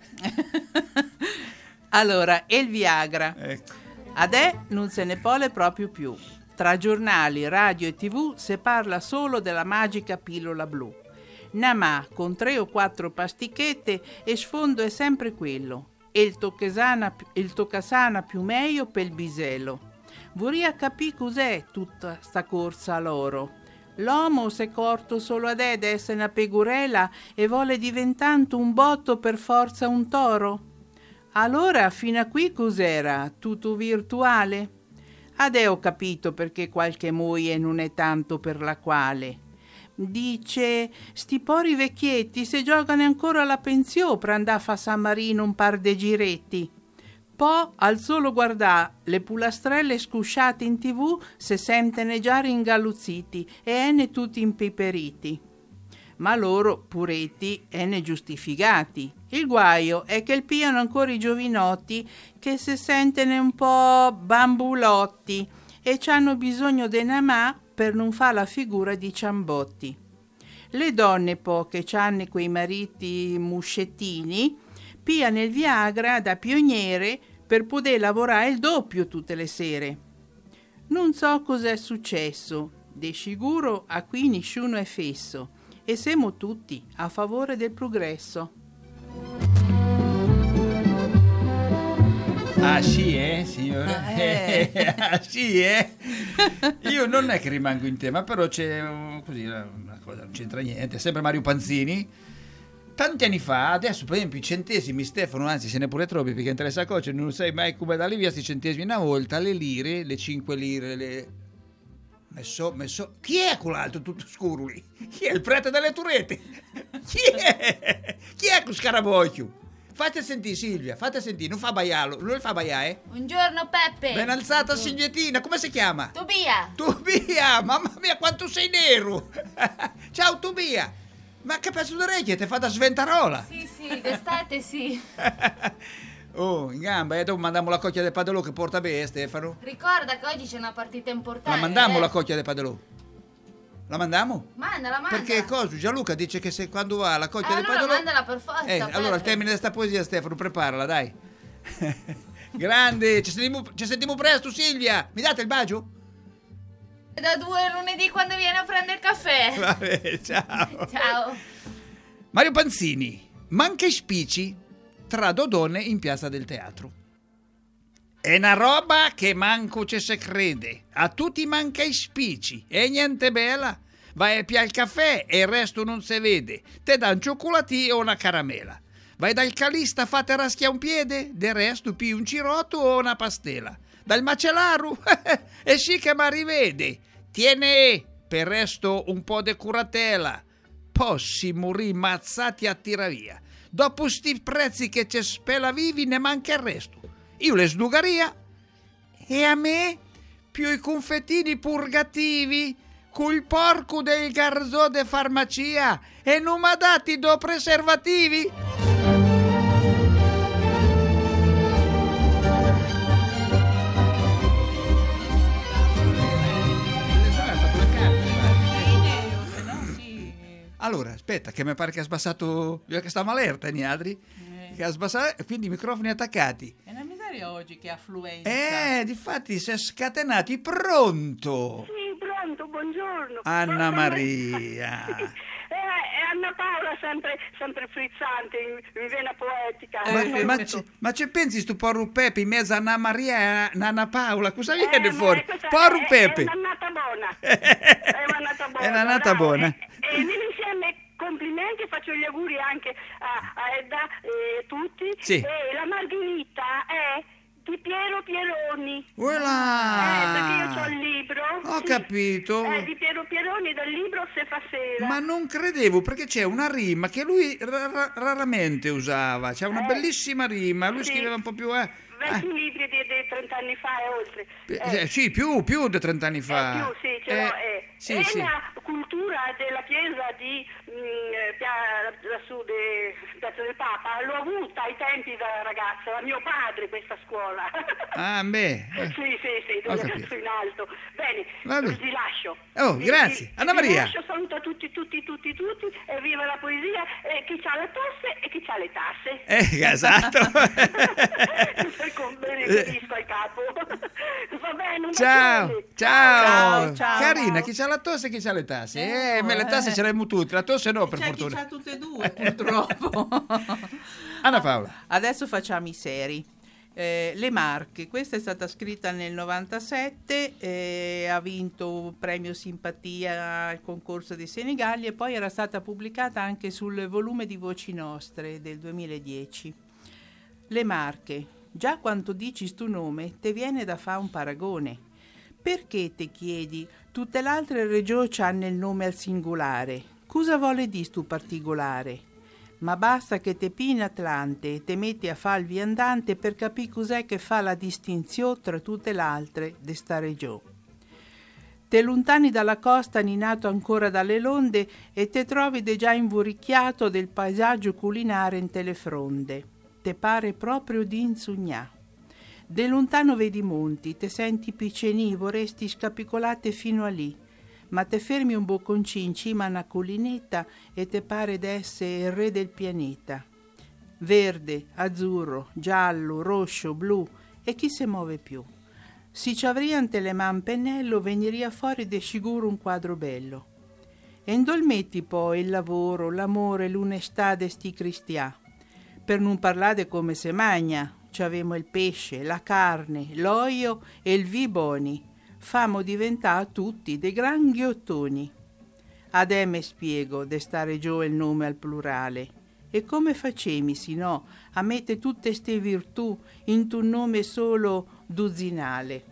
Allora, e il Viagra? Ecco. Adè non se ne pole proprio più. Tra giornali, radio e tv si parla solo della magica pillola blu. Namà con tre o quattro pastichette e sfondo è sempre quello. E il toccasana, il toccasana più meglio per il biselo. Vorria capì cos'è tutta sta corsa all'oro. L'uomo s'è corto solo adè d'essere una pegorella e vuole diventando un botto per forza un toro? Allora, fino a qui cos'era? Tutto virtuale? Adè ho capito perché qualche moglie non è tanto per la quale. Dice, sti pori vecchietti se giocano ancora alla pensione per andare a fa San Marino un par de giretti. Po' al solo guardà le pulastrelle scusciate in tv se sentene già ringalluzziti e ene tutti impiperiti. Ma loro, puretti, ene giustificati. Il guaio è che il piano ancora i giovinotti che se sentene un po' bambulotti e c'hanno bisogno de namà per non fa la figura di ciambotti. Le donne po' che c'hanno quei mariti muscettini piano il Viagra da pioniere per poter lavorare il doppio tutte le sere. Non so cos'è successo, de sicuro a qui nessuno è fesso e siamo tutti a favore del progresso. Ah sì, eh, signore? Ah, eh. Ah sì, eh? Io non è che rimango in tema, però c'è un- così una cosa, non c'entra niente, è sempre Mario Panzini. Tanti anni fa, adesso per esempio i centesimi, Stefano, anzi se ne pure troppi perché entra le saccocce, non sai mai come darli via sti centesimi. Una volta le lire, le cinque lire, le... Messo, messo... Chi è quell'altro tutto scuro lì? Chi è il prete delle Turete? Chi è? Chi è quel scarabocchio? Fate sentire Silvia, fate sentire, non fa baialo, non le fa baiare? Buongiorno Peppe. Ben alzata signettina, come si chiama? Tobia. Tobia, mamma mia quanto sei nero! Ciao Tobia! Ma che pezzo d'orecchie, ti fa da sventarola! Sì, sì, d'estate sì. Oh, in gamba, e dopo mandiamo la cocchia del Padelò che porta bene, Stefano. Ricorda che oggi c'è una partita importante. La mandiamo eh? la cocchia del Padelò? La mandiamo? Mandala, manda. Perché cosa? Gianluca dice che se quando va la cocchia del Allora Padelò... mandala per forza. Eh, Peppe. allora al termine di sta poesia, Stefano, preparala, dai. Grande, ci sentiamo, ci sentiamo presto, Silvia. Mi date il bacio? Da due lunedì quando viene a prendere il caffè. Vabbè, ciao. Ciao. Mario Panzini, manca i spici tra Dodone in Piazza del Teatro. È una roba che manco ci se crede. A tutti manca i spici. E niente bella. Vai a piare il caffè e il resto non si vede. Te dà un cioccolatino o una caramela. Vai dal calista, fate raschia un piede. Del resto pi un cirotto o una pastela. Dal macellaru e sì che mi rivede. Tiene per resto un po' de curatela. Possi morì mazzati a tiravia. Dopo sti prezzi che c'è spela vivi ne manca il resto. Io le sdugaria e a me più i confettini purgativi col porco del garzò de farmacia e non m'ha dati do preservativi. Allora, aspetta, che mi pare che ha sbassato, che sta malerta, Niadri, Eh. che ha sbassato, quindi i microfoni attaccati. È una miseria oggi che affluenza. Eh, difatti si è scatenati, pronto? Sì, pronto, buongiorno. Anna Buongiorno. Maria. Eh, è Anna Paola sempre, sempre frizzante, in, in vena poetica. Ma, ma, c- ma ci pensi stu porro Pepe in mezzo a Anna Maria e a Anna Paola? Cosa Eh, viene ma fuori? questa Porro è- Pepe. È un'annata buona. È un'annata buona. È un'annata bravo. buona. E, e nel insieme complimenti, faccio gli auguri anche a, a Edda e tutti. Sì. E la Margherita è di Piero Pieroni. Voilà. Eh, perché io ho il libro. Ho Sì. capito. Eh, di Piero Pieroni citazioni dal libro Se fa sera. Ma non credevo, perché c'è una rima che lui ra- ra- raramente usava, c'è una Eh, bellissima rima, lui sì. scriveva un po' più... Eh, Vecchi libri di, di trent'anni fa e oltre. eh, eh, sì, più, più di trent'anni fa. Eh, più, sì, ce l'ho, eh. sì, è sì. la cultura della chiesa di mh, pia- lassù di Piazza del Papa, l'ho avuta ai tempi da ragazza, da mio padre questa scuola. Ah, beh. eh. Sì, sì, sì, Ho dove capito. cazzo in alto. Bene, Va bene. vi lascio. Oh, Vi- grazie. vi- Anna vi Maria. lascio, saluto a tutti, tutti, tutti, tutti, e viva la poesia, e chi c'ha le tosse e chi c'ha le tasse. Eh, esatto. Beneficio al capo. Va bene, un Ciao, bacione. ciao, Ciao, ciao. Carina, chi c'ha la tosse e chi c'ha le tasse? Eh, me le tasse eh. ce le abbiamo tutte, la tosse no, per C'è chi fortuna. c'ha tutte e due, purtroppo. Anna Paola. Adesso facciamo i seri. Eh, Le Marche, questa è stata scritta nel novantasette, eh, ha vinto premio simpatia al concorso dei Senigalli e poi era stata pubblicata anche sul volume di Voci Nostre del duemiladieci. Le Marche, già quando dici stu nome te viene da fa un paragone. Perché te chiedi, tutte le altre regioni hanno il nome al singolare, cosa vuole di stu particolare? Ma basta che te pini Atlante e te metti a fa il viandante per capire cos'è che fa la distinzione tra tutte le altre de sta regione. Te lontani dalla costa ninato ancora dalle londe e te trovi de già invuricchiato del paesaggio culinare in te le fronde. Te pare proprio di insugnà. De lontano vedi monti, te senti piccini, vorresti scapicolate fino a lì. Ma te fermi un bocconcino in cima a una collinetta e te pare d'essere il re del pianeta. Verde, azzurro, giallo, rosso, blu, e chi se muove più? Si ci avriante le man pennello, veniria fuori de sicuro un quadro bello. E indolmetti poi il lavoro, l'amore, l'onestà de sti cristià. Per non parlare come se magna, c'avemo il pesce, la carne, l'olio e il vi boni. Famo diventare tutti dei gran ghiottoni. Ad e me spiego de stare giù il nome al plurale. E come facemi, si no, a mette tutte ste virtù in tu nome solo duzzinale?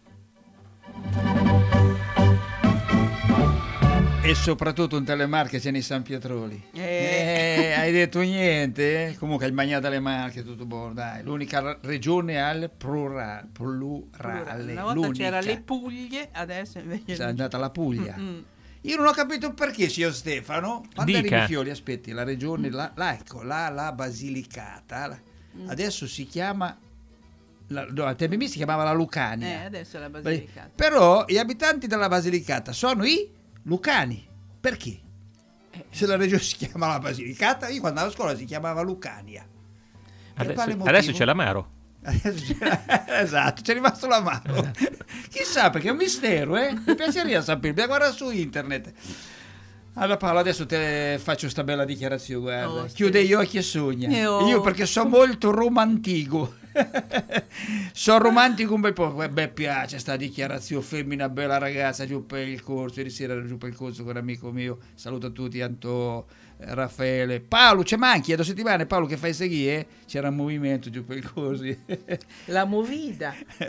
E soprattutto in Telemarche c'è nei San Pietroli. Eh. Eh, hai detto niente? eh? Comunque il Magnata alle Marche, tutto buono, dai. L'unica ra- regione al plura- plurale. Una volta l'unica. c'era le Puglie, adesso invece... È andata la Puglia. Mm-mm. Io non ho capito perché, signor Stefano. Quando Dica. arrivi Fioli, aspetti, la regione, là, là, ecco, là, la Basilicata, la- Mm. adesso si chiama... La, no, al tempo mio si chiamava la Lucania. Eh, adesso è la Basilicata. Però gli abitanti della Basilicata sono i lucani. Perché? Se la regione si chiama la Basilicata, io quando andavo a scuola si chiamava Lucania. Per quale Adesso, motivo? adesso c'è l'amaro. Adesso c'è- esatto, c'è rimasto l'amaro. Chissà, perché è un mistero, eh? Mi piacerebbe sapere, bisogna guardare su internet. Allora Paolo, adesso te faccio sta bella dichiarazione, guarda. Oh, Chiude gli occhi e sogna. Eh, oh. Io perché sono molto romantico. Sono romantico un bel po'. A me piace sta dichiarazione, femmina bella ragazza giù per il corso. Ieri sera ero giù per il corso con un amico mio. Saluto a tutti, Anto, eh, Raffaele. Paolo, c'è manchi, è due settimane, Paolo che fai seguire? C'era un movimento giù per il corso. La movida.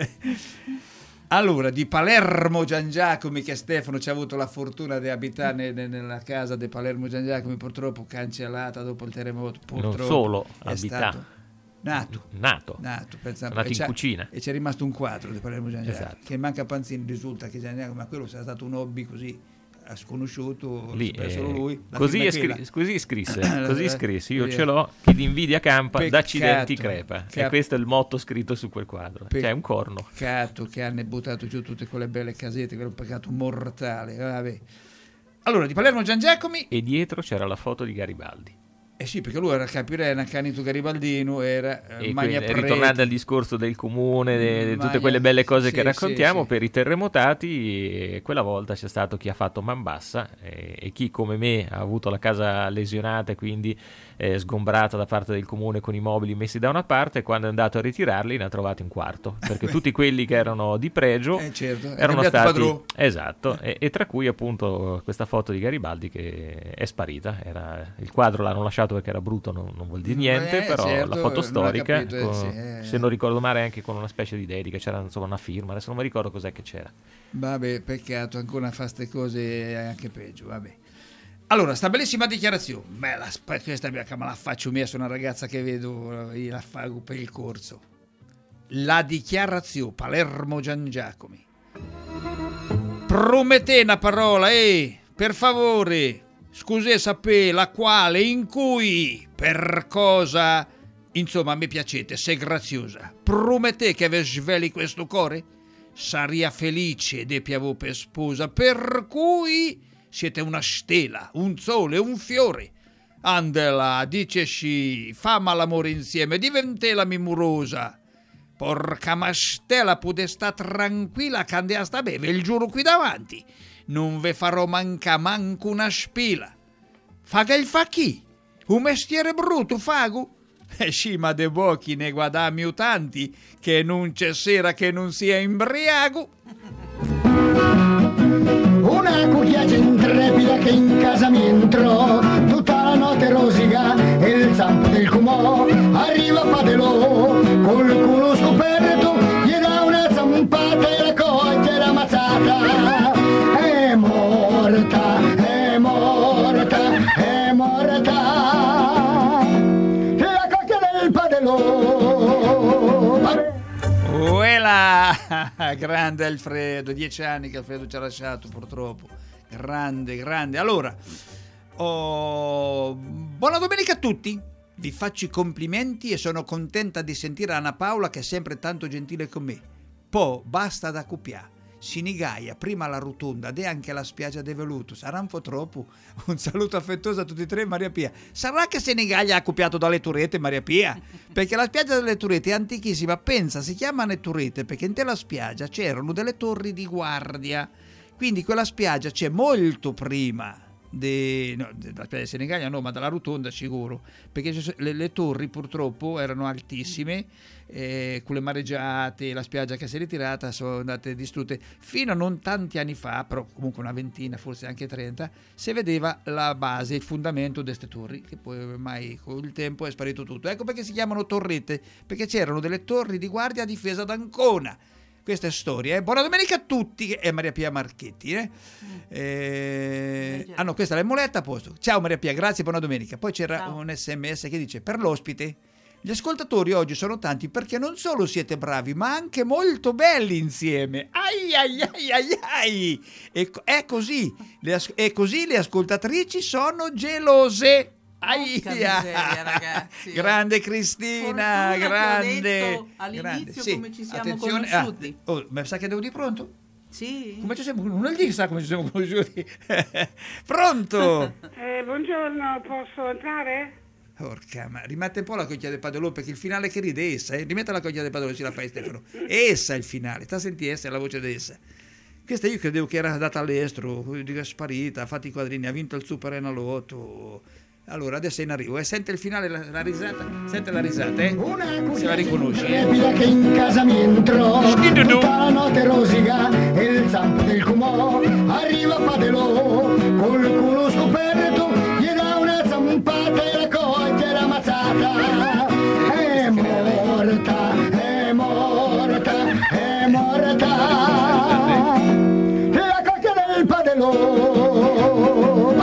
Allora, di Palermo Gian Giacomi, che Stefano ci ha avuto la fortuna di abitare ne- nella casa di Palermo Gian Giacomi, purtroppo cancellata dopo il terremoto. Purtroppo Non solo è abita. stato nato. Nato. Nato, pensa- Nato e in c'ha- cucina. E c'è rimasto un quadro di Palermo Gian Giacomi, Esatto. che manca Panzini, risulta che Gian Giacomi, ma quello sarà stato un hobby così a sconosciuto, Lì, sapeva solo eh, lui. La così, firma è è quella. scri- così scrisse, così scrisse, io Così ce è. l'ho, chi di invidia campa, Peccato. d'accidenti crepa. E Cap- questo è il motto scritto su quel quadro. Pe- C'è un corno. Peccato che hanno buttato giù tutte quelle belle casette, che era un peccato mortale. Vabbè. Allora, di Palermo Gian Giacomi. E dietro c'era la foto di Garibaldi. Eh sì, perché lui era capirena, accanito garibaldino, era eh, E magna quindi, preti. ritornando al discorso del comune, de- de tutte Magna- quelle belle cose sì, che raccontiamo, sì, sì. per i terremotati, e quella volta c'è stato chi ha fatto man bassa e, e chi come me ha avuto la casa lesionata e quindi eh, sgombrata da parte del comune con i mobili messi da una parte, e quando è andato a ritirarli ne ha trovati un quarto, perché tutti quelli che erano di pregio Eh, certo, è erano cambiato stati padrone. esatto, e, e tra cui appunto questa foto di Garibaldi che è sparita. Era, il quadro l'hanno lasciato cancelato perché era brutto, non, non vuol dire niente, Eh, però certo, la foto non ho storica, capito, eh, con- sì, eh. se non ricordo male anche con una specie di dedica, c'era insomma una firma, adesso non mi ricordo cos'è che c'era. Vabbè, peccato, ancora fa ste cose anche peggio, vabbè. Allora, sta bellissima dichiarazione, beh, la, questa me la faccio mia su una ragazza che vedo, io la fago per il corso. La dichiarazione, Palermo Gian Giacomi. Promette una parola, eh, per favore, scusi sapere la quale, in cui, per cosa, insomma, mi piacete, sei graziosa. Promette che vi sveli questo cuore? Saria felice de piavo per sposa, per cui siete una stella, un sole, un fiore. Andela, dicesci, famma l'amore insieme, diventela mimurosa. Porca mastella, pude sta tranquilla, candea sta beve, il giuro qui davanti. Non ve farò manca manco una spila. Faga il fa chi? Un mestiere brutto, fago? E sì, ma de pochi ne guadagno tanti, che non c'è sera che non sia imbriago. Una cucchiaia intrepida che in casa mi entrò, tutta la notte rosica e il zampo del cumò. Arriva Padelò, col culo scoperto, gli dà una zampata e la coglie la mazzata. È morta, è morta, è morta, la coglia del Padelò. Vabbè. Uela! Grande Alfredo, dieci anni che Alfredo ci ha lasciato purtroppo. Grande, grande. Allora, oh, buona domenica a tutti. Vi faccio i complimenti e sono contenta di sentire Anna Paola che è sempre tanto gentile con me. Poi basta da copiare. Sinigaia, prima la rotonda ed anche la spiaggia de Veluto. Sarà un po' troppo. Un saluto affettuoso a tutti e tre, Maria Pia. Sarà che Senigallia ha copiato dalle Turrette, Maria Pia? Perché la spiaggia delle Turrette è antichissima. Pensa, si chiamano Turrette perché in quella spiaggia c'erano delle torri di guardia. Quindi quella spiaggia c'è molto prima de, no, della spiaggia di Senigallia, no, ma dalla rotonda sicuro. Perché le, le torri purtroppo erano altissime. Eh, con le mareggiate, la spiaggia che si è ritirata, sono andate distrutte fino a non tanti anni fa, però comunque una ventina, forse anche trenta, si vedeva la base, il fondamento di queste torri, che poi ormai con il tempo è sparito tutto. Ecco perché si chiamano torrette, perché c'erano delle torri di guardia a difesa d'Ancona. Questa è storia, eh? Buona domenica a tutti, e Maria Pia Marchetti, eh? Eh, ah no, questa è l'emoletta a posto. Ciao Maria Pia, grazie, buona domenica. Poi c'era Ciao. Un sms che dice: per l'ospite, gli ascoltatori oggi sono tanti perché non solo siete bravi, ma anche molto belli insieme. Ai ai ai ai ai! E, è così, le as- è così le ascoltatrici sono gelose. Aia. Miseria, ragazzi. Grande Cristina, Fortuna grande. che ho detto all'inizio grande. Sì, come ci siamo attenzione. conosciuti. Ah, oh, ma sa che devo di pronto? Sì. Come ci siamo Non gli sa come ci siamo conosciuti. Pronto? Eh, buongiorno, posso entrare? Porca, ma rimette un po' la cocchia del Padolò, perché il finale che ride è essa, eh? Rimette la cocchia del Padolò, ce la fai Stefano. È essa il finale, sta a sentire essa, è la voce di essa. Questa io credevo che era andata all'estero, dico, è sparita, ha fatto i quadrini, ha vinto il Super Enalotto. Allora adesso è in arrivo, e eh? Sente il finale, la, la risata, sente la risata, eh? Se la riconosci, eh? Che in casa mi entrò, tutta la notte rosica e il zampo del cumò. Arriva Padelò, col culo scoperto, gli dà una zampata e la coglie la mazzata. È morta, è morta, è morta, la coglia del Padelò.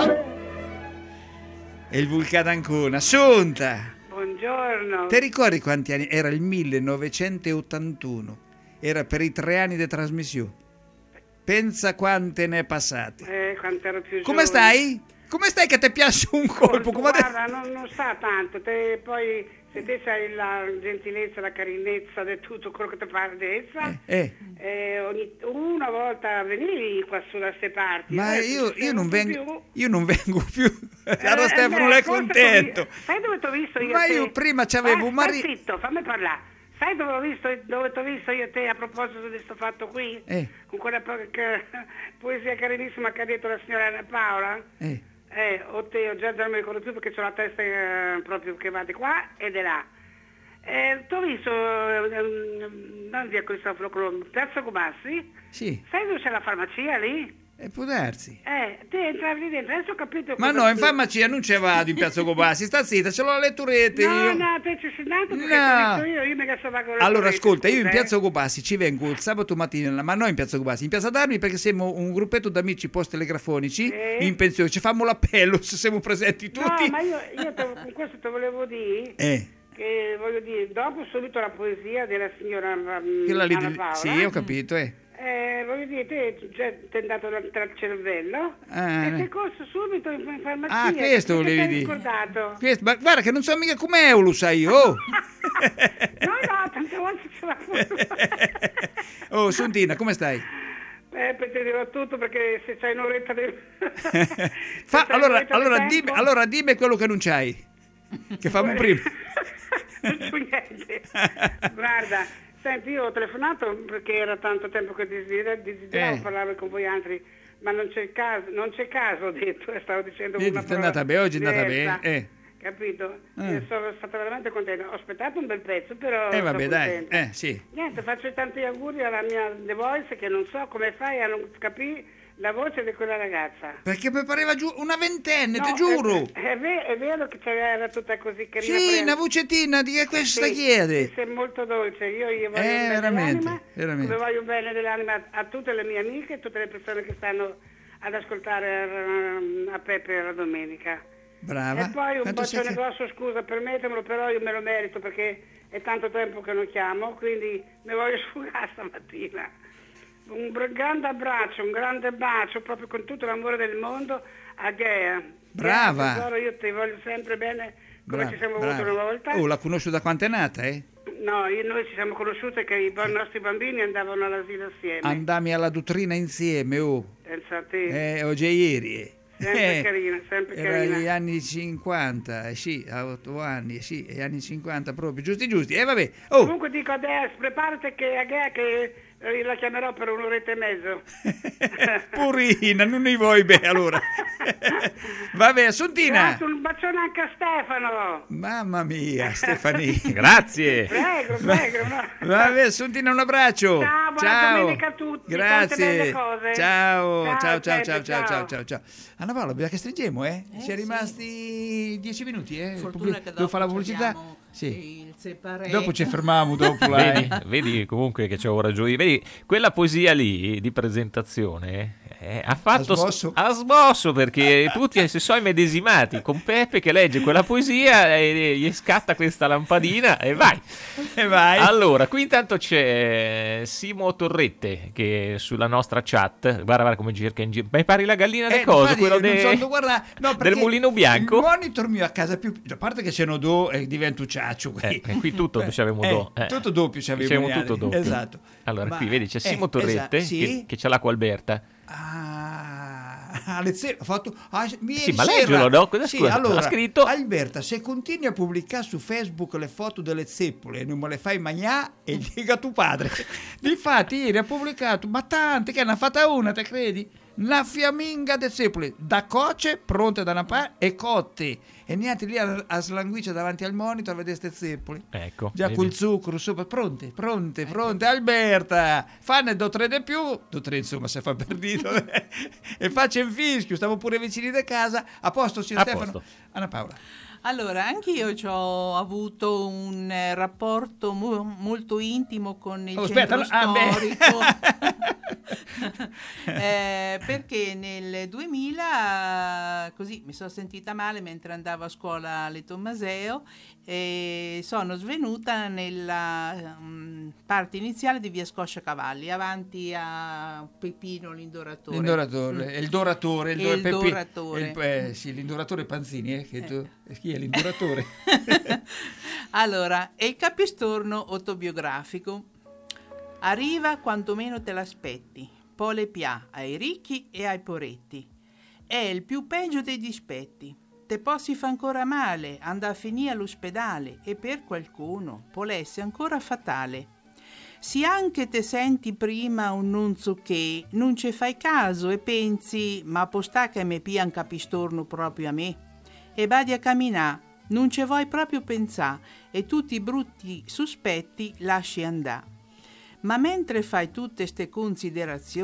E il vulcano Ancona, Sonta! Buongiorno. Ti ricordi quanti anni? Era il millenovecentottantuno, era per i tre anni di trasmissione. Pensa quante ne è passate. Eh, quanto ero più Come giovane. stai? Come stai che ti piace un colpo? Come Guarda, non, non sta tanto, te, poi se te hai la gentilezza, la carinezza di tutto quello che ti pare di essa, eh. eh, ogni, una volta venivi qua su da queste parti. Ma eh, io, io, non vengo, più. io non vengo più. Allora Eh, Stefano eh, non è forse contento. t'ho vi- Sai dove ti ho visto io? Ma e te? io prima c'avevo eh, un marito. Stai zitto, fammi parlare. Sai dove ho visto, dove ti ho visto io e te a proposito di questo fatto qui? Eh. Con quella po- che- poesia carinissima che ha detto la signora Anna Paola? Eh. Eh, o te, ho già, già non mi ricordo più perché ho la testa eh, proprio che va di qua e di là. Eh, ti ho visto, eh, non via Cristoforo Colombo, Piazza Comassi? Sì. Sai dove c'è la farmacia lì? E può darsi. Eh, te entravi lì dentro, adesso ho capito. Ma no, in farmacia non ci vado in Piazza Cobassi, sta zitta, ce l'ho a letturette No, io. no, te ci sei andato perché No. ti dico io, io mi stavo con le Allora letturette, ascolta, io in scusa, Piazza Cobassi ci vengo il sabato mattina, ma non in Piazza Cobassi, in Piazza d'Armi perché siamo un gruppetto d'amici post-telegrafonici Sì. in pensione, ci fanno l'appello se siamo presenti eh. tutti. No, ma io, io te- con questo te volevo dire Eh, che, voglio dire, dopo subito la poesia della signora mm, quella lì Anna di- Paola, sì, ho capito, eh. eh, voglio dire, te cioè, ti è andato tra tra il cervello Ah, e eh. sei corso subito in, in farmacia. Ah, questo perché volevi ti hai dire. ricordato? Questo- ma guarda che non so mica com'è, lo sai io. Oh, No, no, tante volte ce l'ha fatto. oh Sontina, come stai? Eh, per te dirò tutto perché se c'hai un'oretta di... Fa, c'hai allora, un'oretta di allora, tempo- dimmi, allora dimmi quello che non c'hai, che fammo prima. Non c'ho niente. Guarda, senti, io ho telefonato perché era tanto tempo che desider- desideravo Eh. parlare con voi altri, ma non c'è caso, non c'è caso, ho detto, e stavo dicendo Vedi, una è parola andata bene, oggi è andata diversa, bene, eh. Capito? Eh. E sono stata veramente contenta. Ho aspettato un bel pezzo, però Eh vabbè, sono dai, contenta. eh sì. Niente, faccio tanti auguri alla mia The Voice che non so come fai a non capire la voce di quella ragazza. Perché mi pareva giù una ventenne, No, te giuro. È, è ve- è vero che c'era tutta così carina. Sì, poi- una vocettina, di che questa Sì, chiede. sì, sei molto dolce. Io gli voglio Eh, un bene veramente, dell'anima, veramente. come voglio un bene dell'anima a, a tutte le mie amiche e tutte le persone che stanno ad ascoltare a, a Peppe la domenica. Brava. E poi un Quanto sei bacione che- grosso, scusa, permettemelo, però io me lo merito perché è tanto tempo che non chiamo, quindi mi voglio sfogare stamattina. Un br- grande abbraccio, un grande bacio, proprio con tutto l'amore del mondo a Gea. Brava. Gea, tesoro, io ti voglio sempre bene come Brava, ci siamo brava. avuti una volta. Oh, la conosco da quanto è nata, eh? No, io, noi ci siamo conosciute che i bo- nostri bambini andavano all'asilo assieme. Andammi alla dottrina insieme, oh. Pensa a te. Eh, oggi e ieri. eh. Sempre Eh, carina, sempre Era carina. gli anni cinquanta, eh, sì, a otto anni, eh, sì, gli anni cinquanta proprio, giusti giusti. E vabbè, oh, Comunque dico adesso, preparati che a Gea che eh, la chiamerò per un'oretta e mezzo. purina, non ne vuoi bene allora. Vabbè, Sontina. Grazie, un bacione anche a Stefano. Mamma mia, Stefania. Grazie. Prego, prego. no. Vabbè, Sontina, un abbraccio. Ciao, buona domenica a tutti, tante Grazie. belle cose. Ciao, Ciao, ciao, ciao, Peppe, ciao, ciao, ciao. ciao, ciao, ciao. Anna Paola, bisogna che stringiamo, eh? Eh, Si è sì. rimasti dieci minuti, eh? Fortuna Pubblic- che Devo dopo fare la pubblicità? abbiamo Sì. il separé. Dopo ci fermiamo dopo la... Vedi, vedi comunque che c'avevo ragione. Vedi, quella poesia lì di presentazione eh, ha fatto Ha smosso. ha smosso perché tutti si sono immedesimati con Peppe che legge quella poesia e gli scatta questa lampadina e vai. E vai. Allora, qui intanto c'è Simo Torrette che sulla nostra chat, guarda, guarda come cerca in giro. Mi pari la gallina del Eh, coso, infatti, quello non de- so dove guardare. No, del perché mulino bianco. Il monitor mio a casa più... A parte che ce n'ho due e divento un ciaccio qui. Eh, e qui tutto ci avevamo Eh, do- eh. tutto doppio ci avevamo C'avevamo gli tutto anni. doppio. Esatto. Allora, Ma- qui vedi c'è eh, Simo Torrette esatto, sì. che, che c'ha l'acqua Alberta. Ah, le ze- ha fatto ah, ieri Sì, ma sera- leggilo, no? Cosa sì, scusa? allora, Ha scritto- Alberta, se continui a pubblicare su Facebook le foto delle zeppole e non me le fai mangiare, e dica tuo padre. Difatti ieri ha pubblicato, ma tante, che ne ha fatta una, te credi? Una fiamminga di zeppole da coce, pronte da una parte, e cotte. E niente lì a, a slanguiccia davanti al monitor a vedere ste zeppole. Ecco. Già vedi? col zucchero sopra, pronte, pronte, pronte. Alberta, fanne do tre di più, do tre insomma se fa per dito. E faccia in fischio, stavo pure vicini di casa. A posto, signor A Stefano? posto. Anna Paola. Allora, anch'io ci ho avuto un eh, rapporto mo- molto intimo con il Oh, centro aspetta, ah, beh. storico. Eh, perché nel duemila così mi sono sentita male mentre andavo a scuola alle Tommaseo e sono svenuta nella mm, parte iniziale di via Scosciacavalli, avanti a Peppino l'indoratore. L'indoratore, Mm. il doratore, il, Il do- Peppi- doratore. il- eh, sì, l'indoratore Panzini, eh, che tu, chi è l'indoratore? Allora, è il capistorno autobiografico. Arriva quanto meno te l'aspetti, poi le pia ai ricchi e ai poretti. È il più peggio dei dispetti. Te possi fa ancora male, anda a finire all'ospedale e per qualcuno può essere ancora fatale. Si anche te senti prima un non so che, non ci fai caso e pensi, ma postà che me pia un capistorno proprio a me. E badi a camminà, non ci vuoi proprio pensà e tutti i brutti sospetti lasci andà. Ma mentre fai tutte ste considerazioni,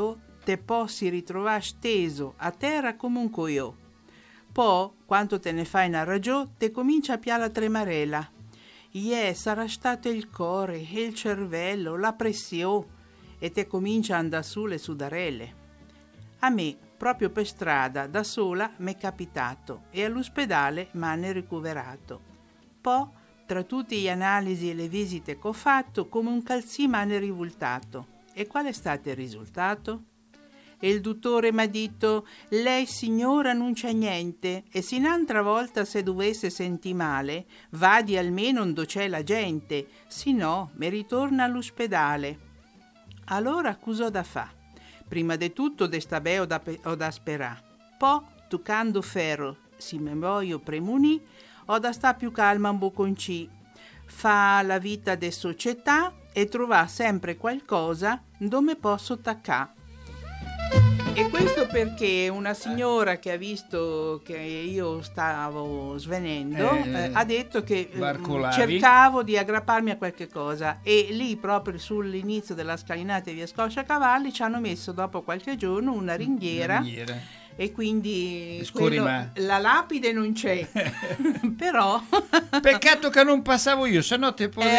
te possi ritrovare steso a terra come un coiò. Poi, quando te ne fai una ragione, te comincia a piare la tremarella. Ie, sarà stato il cuore, il cervello, la pressione, e te comincia a andare su le sudarelle. A me, proprio per strada, da sola, m'è capitato, e all'ospedale m'hanno ricoverato. Poi, tra tutte le analisi e le visite che ho fatto, come un calzì m'hanno rivoltato. E qual è stato il risultato? E il dottore m'ha detto: lei signora non c'è niente, e se un'altra volta se dovesse sentire male, vadi almeno dove c'è la gente, se no mi ritorna all'ospedale. Allora cosa da fa? Prima di tutto de sta be o da, o da sperà. Poi, toccando ferro, se mi voglio premunì, ho da sta più calma un bocconci, fa la vita de società e trova sempre qualcosa dove posso attaccare. E questo perché una signora che ha visto che io stavo svenendo Eh, eh, ha detto che eh, barcolavi. cercavo di aggrapparmi a qualche cosa, e lì proprio sull'inizio della scalinata di via Scosciacavalli ci hanno messo dopo qualche giorno una ringhiera. Una ringhiera. E quindi Scusi, quello- ma- la lapide non c'è, però Peccato che non passavo io, se no te potevi...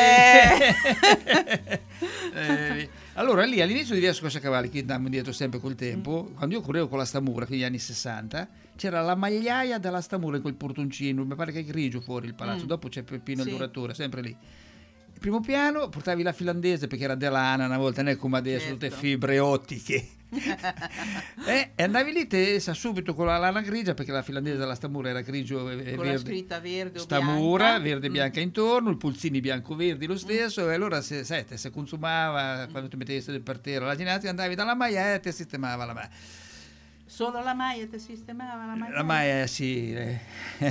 Eh. Eh, allora lì all'inizio di via Scosciacavalli, che andavamo indietro sempre col tempo, quando io correvo con la Stamura, negli anni sessanta, c'era la magliaia della Stamura in quel portoncino, mi pare che è grigio fuori il palazzo, Mm. dopo c'è Peppino Sì. il Duratore, sempre lì. Il primo piano portavi la finlandese perché era dell'Ana una volta, non è come adesso, Certo. tutte fibre ottiche. Eh, e andavi lì te sa subito con la lana grigia, perché la finlandese della Stamura era grigio e e con la verde. scritta verde o Stamura, bianca. verde e Mm. bianca intorno, il pulsini bianco-verdi lo stesso, e allora se, sai, te si consumava quando ti mettevi per terra la ginnastica, andavi dalla maglia e ti sistemava la maglia. Solo la maglia ti sistemava la maglia? La maglia, sì. eh.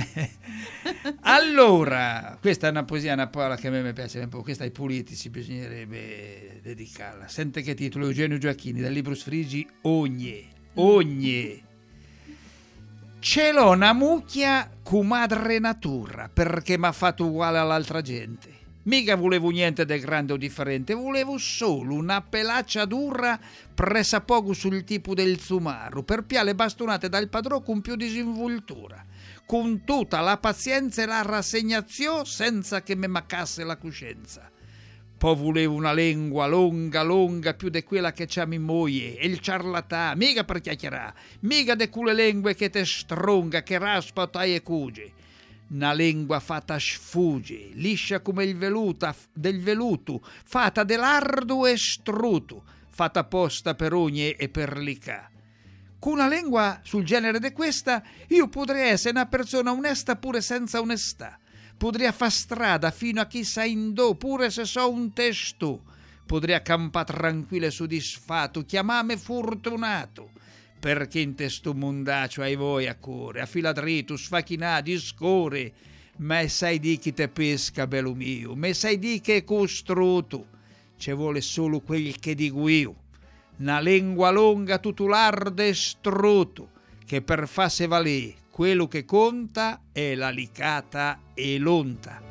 Allora, questa è una poesia, una parola che a me mi piace un po', questa ai politici bisognerebbe dedicarla. Sente che titolo: Eugenio Gioacchini, dal libro Sfrigi, Ogne, Ogne. Ce l'ho una mucchia cu madre natura, perché m'ha fatto uguale all'altra gente. Mica volevo niente di grande o differente, volevo solo una pelaccia dura presa poco sul tipo del zumaru, per piale bastonate dal padrone con più disinvoltura, con tutta la pazienza e la rassegnazione senza che mi mancasse la coscienza. Poi volevo una lingua longa, longa, più di quella che c'ha mi moglie, e il ciarlatà, mica per chiacchierà, mica di quelle lingue che te stronga, che raspa tai e cuge. Una lingua fatta sfugge, liscia come il veluta, del veluto, fatta dell'ardo e struto, fatta apposta per ogne e per licà. Con una lingua sul genere di questa, io potrei essere una persona onesta pure senza onestà. Potrei far strada fino a chi sa indò, pure se so un testo. Potrei accampare tranquillo e soddisfatto, chiamame fortunato. Perché in testo mondaccio ai voi a cuore, a fila dritto, sfachinà, discore, ma sai di chi te pesca, bello mio, ma sai di che è costruito, ci vuole solo quel che dico io, una lingua longa tutulardo e struto, che per farsi valere quello che conta è la licata e l'onta.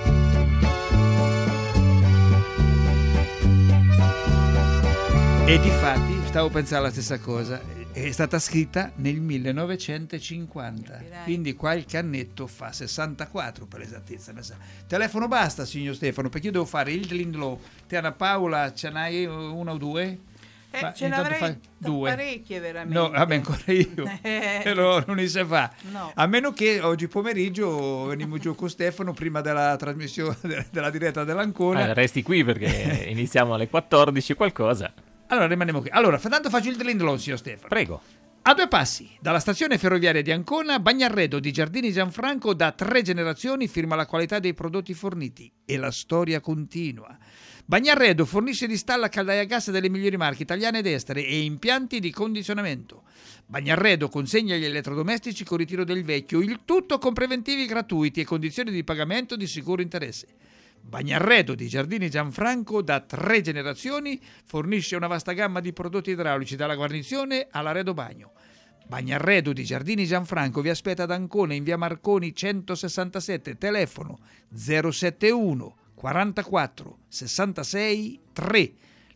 E difatti stavo pensando la stessa cosa. È stata scritta nel millenovecentocinquanta, quindi qualche annetto fa, sessantaquattro per esattezza. Telefono basta, signor Stefano, perché io devo fare il Lindlow. Te, Anna Paola, ce n'hai una o due? Eh, Ma ce intanto l'avrei fai due. parecchie veramente. No, vabbè, ancora io. Eh. Però non si fa. No. A meno che oggi pomeriggio veniamo giù con Stefano prima della trasmissione, della diretta dell'Ancona. Eh, resti qui perché iniziamo alle quattordici qualcosa. Allora rimaniamo qui. Allora, tanto faccio il Lindlow, signor Stefano. Prego. A due passi dalla stazione ferroviaria di Ancona, Bagnarredo di Giardini Gianfranco da tre generazioni firma la qualità dei prodotti forniti e la storia continua. Bagnarredo fornisce di stalla caldaia a gas delle migliori marche italiane ed estere e impianti di condizionamento. Bagnarredo consegna gli elettrodomestici con ritiro del vecchio, il tutto con preventivi gratuiti e condizioni di pagamento di sicuro interesse. Bagnarredo di Giardini Gianfranco da tre generazioni fornisce una vasta gamma di prodotti idraulici dalla guarnizione all'arredo bagno. Bagnarredo di Giardini Gianfranco vi aspetta ad Ancona in via Marconi centosessantasette, telefono zero settantuno quarantaquattro sessantasei tre.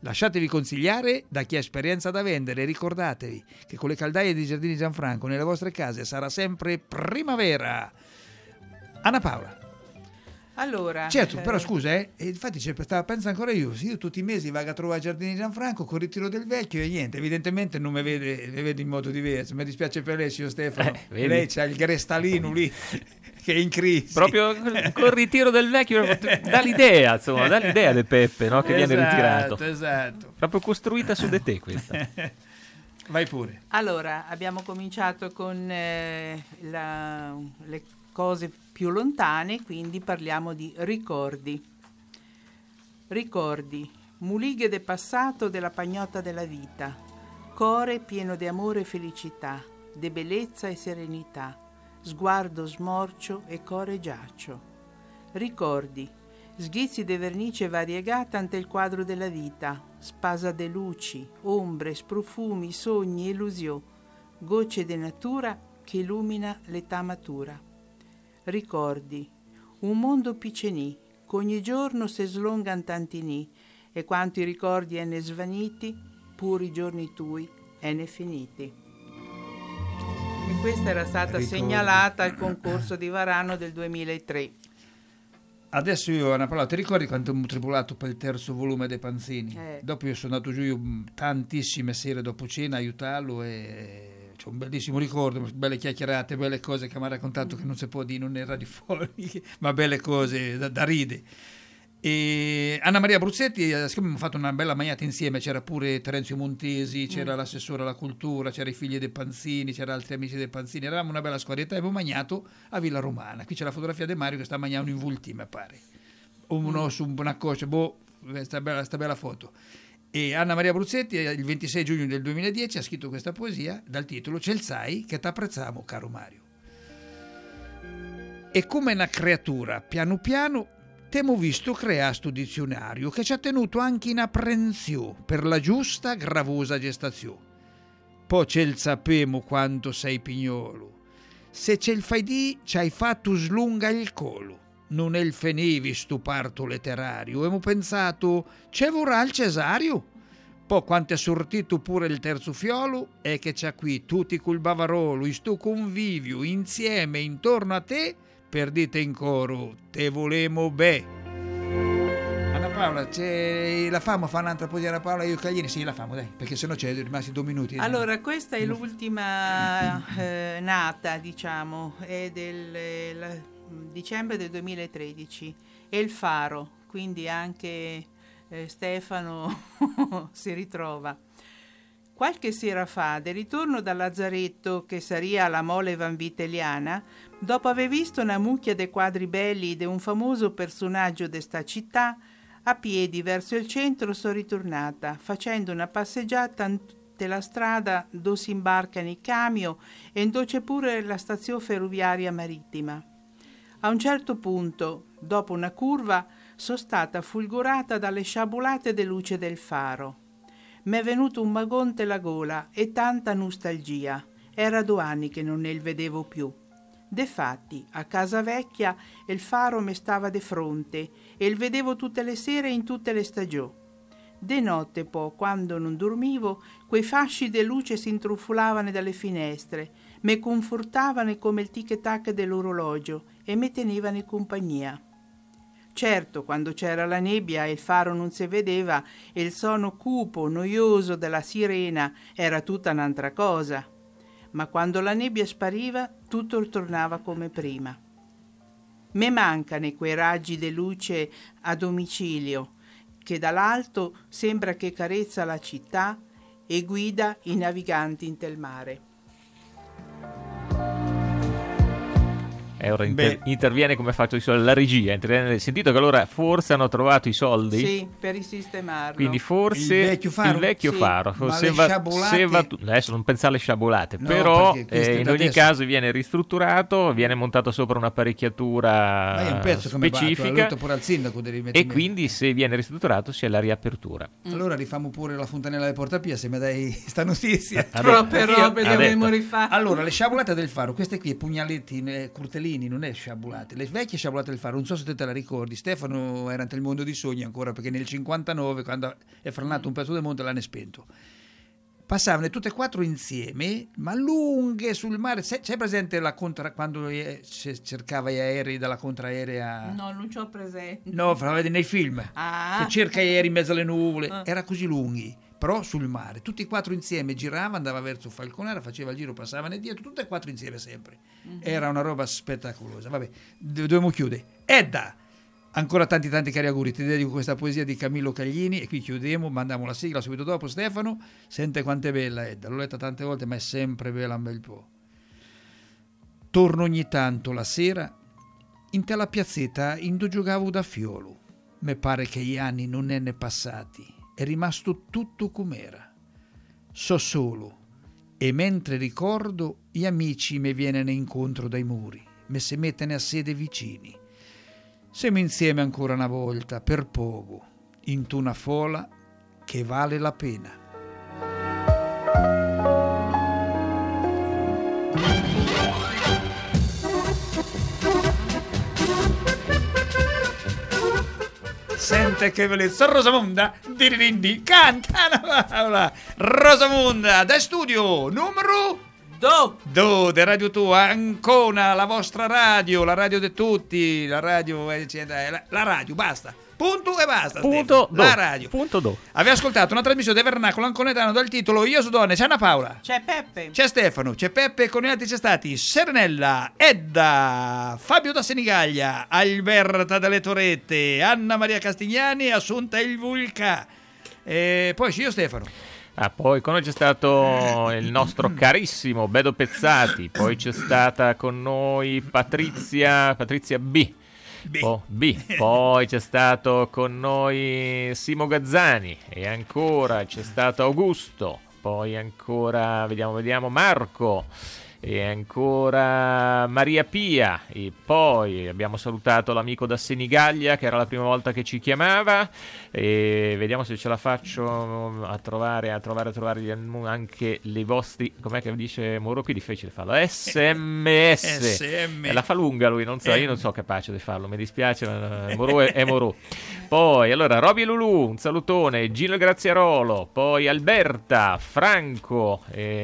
Lasciatevi consigliare da chi ha esperienza da vendere. Ricordatevi che con le caldaie di Giardini Gianfranco nelle vostre case sarà sempre primavera. Anna Paola. Allora, Certo, eh, però scusa, eh, e infatti cioè, stavo pensando ancora io, se io tutti i mesi vado a trovare Giardini Gianfranco con il ritiro del vecchio e niente, evidentemente non mi vede, mi vede in modo diverso. Mi dispiace per lei, signor Stefano. Eh, lei c'ha il grestalino lì che è in crisi. Proprio col ritiro del vecchio dà l'idea, insomma, dà l'idea del Peppe, no? Che Esatto, viene ritirato. Esatto. Proprio costruita su di te questa. Vai pure. Allora, abbiamo cominciato con eh, la, le cose più lontane, quindi parliamo di ricordi. Ricordi, mulighe del passato della pagnotta della vita, core pieno di amore e felicità, de bellezza e serenità, sguardo smorcio e core giaccio. Ricordi, sghizzi de vernice variegata ante il quadro della vita, spasa de luci, ombre, sprofumi, sogni, illusioni, gocce de natura che illumina l'età matura. Ricordi, un mondo piccenì, qu'ogni giorno se slongan tanti nì, e quanti ricordi enne svaniti, pur i giorni tui enne finiti. E questa era stata Ricordi. segnalata al concorso di Varano del duemilatré. Adesso io, Anna Paola, ti ricordi quanto ho tribolato per il terzo volume dei Panzini? Eh. Dopo io sono andato giù io, tantissime sere dopo cena a aiutarlo e c'è un bellissimo ricordo, belle chiacchierate, belle cose che mi ha raccontato che non si può dire, non è radiofoniche, ma belle cose da, da ride. E Anna Maria Bruzzetti, siccome abbiamo fatto una bella magnata insieme, c'era pure Terenzio Montesi, c'era mm. l'assessore alla cultura, c'era i figli dei Panzini, c'era altri amici dei Panzini, eravamo una bella squadretta e abbiamo magnato a Villa Romana. Qui c'è la fotografia di Mario che sta mangiando in vulti, mi pare, uno mm. su una coscia, boh, sta bella, sta bella foto. E Anna Maria Bruzzetti il ventisei giugno del duemiladieci ha scritto questa poesia dal titolo "C'è il sai che t'apprezzamo caro Mario". E come una creatura piano piano t'emo visto creare sto dizionario che ci ha tenuto anche in apprensione per la giusta gravosa gestazione. Poi ce il sapemo quanto sei pignolo, se ce il fai di ci hai fatto slunga il colo. Non è il fenivi stu parto letterario, emo pensato c'è vorrà il Cesario. Poi quanto è sortito pure il terzo fiolo è che c'ha qui tutti col bavarolo, in sto convivio insieme intorno a te, per dite in coro te volemo be. Anna Paola, c'è la famo fa un'altra poesia Anna Paola, io Cagliini, sì la famo dai, perché sennò c'è rimasti due minuti. Allora, questa è l'ultima eh, nata, diciamo, è del eh, la, dicembre del duemilatredici, è il Faro, quindi anche eh, Stefano si ritrova. Qualche sera fa, del ritorno da Lazzaretto, che saria la mole vanvitelliana, dopo aver visto una mucchia de quadri belli de un famoso personaggio de sta città, a piedi verso il centro sono ritornata, facendo una passeggiata ante la strada dove si imbarcano i camion e dove c'è pure la stazione ferroviaria marittima. A un certo punto, dopo una curva, sono stata fulgurata dalle sciabulate de luce del faro. M'è venuto un magonte la gola e tanta nostalgia. Era due anni che non ne vedevo più. Defatti, a casa vecchia il faro mi stava de fronte e il vedevo tutte le sere in tutte le stagioni. De notte poi, quando non dormivo, quei fasci de luce si intrufolavano dalle finestre, me confortavano come il tic-tac dell'orologio e me tenevano in compagnia. Certo, quando c'era la nebbia e il faro non si vedeva e il sonno cupo, noioso della sirena era tutta un'altra cosa. Ma quando la nebbia spariva, tutto tornava come prima. Me mancano quei raggi di luce a domicilio, che dall'alto sembra che carezza la città e guida i naviganti in tel mare. E ora inter- interviene come faccio di solito la regia. Interviene, sentito che allora forse hanno trovato i soldi? Sì, per risistemarlo. Quindi forse il vecchio faro, il vecchio sì. faro. Ma se le va, sciabolate- se va tu- adesso non pensare alle sciabolate, No, però perché queste eh, in da ogni adesso- caso viene ristrutturato, viene montato sopra un'apparecchiatura Ma è un pezzo come va, l'ho specifica detto pure al sindaco devi e mettere- quindi se viene ristrutturato c'è la riapertura. Allora rifamo pure la fontanella del Portapia se mi dai sta notizia. Troppe robe ha dobbiamo detto. rifare. Allora, le sciabolate del faro, queste qui, pugnaletti, eh, curtellini Carini, non è sciabulate, le vecchie sciabulate del faro, non so se te, te la ricordi, Stefano era nel mondo di sogni ancora, perché nel cinquantanove, quando è frenato un pezzo del monte, l'hanno spento. Passavano tutte e quattro insieme, ma lunghe sul mare. C'è presente la contra, quando cercava gli aerei dalla contraerea? No, non c'ho presente. No, fa vedere nei film. Ah. Che cerca gli aerei in mezzo alle nuvole. Ah. Era così lunghi, però sul mare. Tutti e quattro insieme, girava, andava verso Falconara, faceva il giro, passavano dietro, tutte e quattro insieme sempre. Mm-hmm. Era una roba spettacolosa. Vabbè, dobbiamo chiudere. Edda! Ancora tanti tanti cari auguri, ti dedico questa poesia di Camillo Caglini e qui chiudiamo, mandiamo la sigla subito dopo. Stefano, sente quanto è bella Edda, l'ho letta tante volte ma è sempre bella un bel po'. Torno ogni tanto la sera, in te la piazzetta indo giocavo da fiolo, me pare che gli anni non ne ne passati, è rimasto tutto com'era. So solo, e mentre ricordo, gli amici me viene incontro dai muri, me se mettene a sede vicini. Siamo insieme ancora una volta, per poco, in una fola che vale la pena. Sente che bellezza, Rosamonda, dirindi, canta una parola. Rosamonda, da studio, numero... Do. Do, de Radio tua, Ancona, la vostra radio, la radio di tutti, la radio, la, la radio, basta. Punto e basta. Punto do. La radio. Punto do. Abbiamo ascoltato una trasmissione del Vernacolo Anconetano dal titolo Io su donne. C'è Anna Paola. C'è Peppe. C'è Stefano. C'è Peppe. Con gli altri c'è stati Serenella, Edda, Fabio da Senigallia, Alberta dalle Torette, Anna Maria Castigliani e Assunta il Vulca. E poi io Stefano. Ah, poi con noi c'è stato il nostro carissimo Bedo Pezzati, poi c'è stata con noi Patrizia, Patrizia B. B. Oh, B. Poi c'è stato con noi Simo Gazzani e ancora c'è stato Augusto, poi ancora, vediamo, vediamo, Marco e ancora Maria Pia e poi abbiamo salutato l'amico da Senigallia che era la prima volta che ci chiamava e vediamo se ce la faccio a trovare a trovare a trovare anche le vostri, com'è che dice Moro, qui è difficile farlo, sms S M. la fa lunga lui, non so, io non so capace di farlo, mi dispiace, ma Moro è, è Moro. Poi allora Roby e Lulu, un salutone, Gino Graziarolo, poi Alberta, Franco,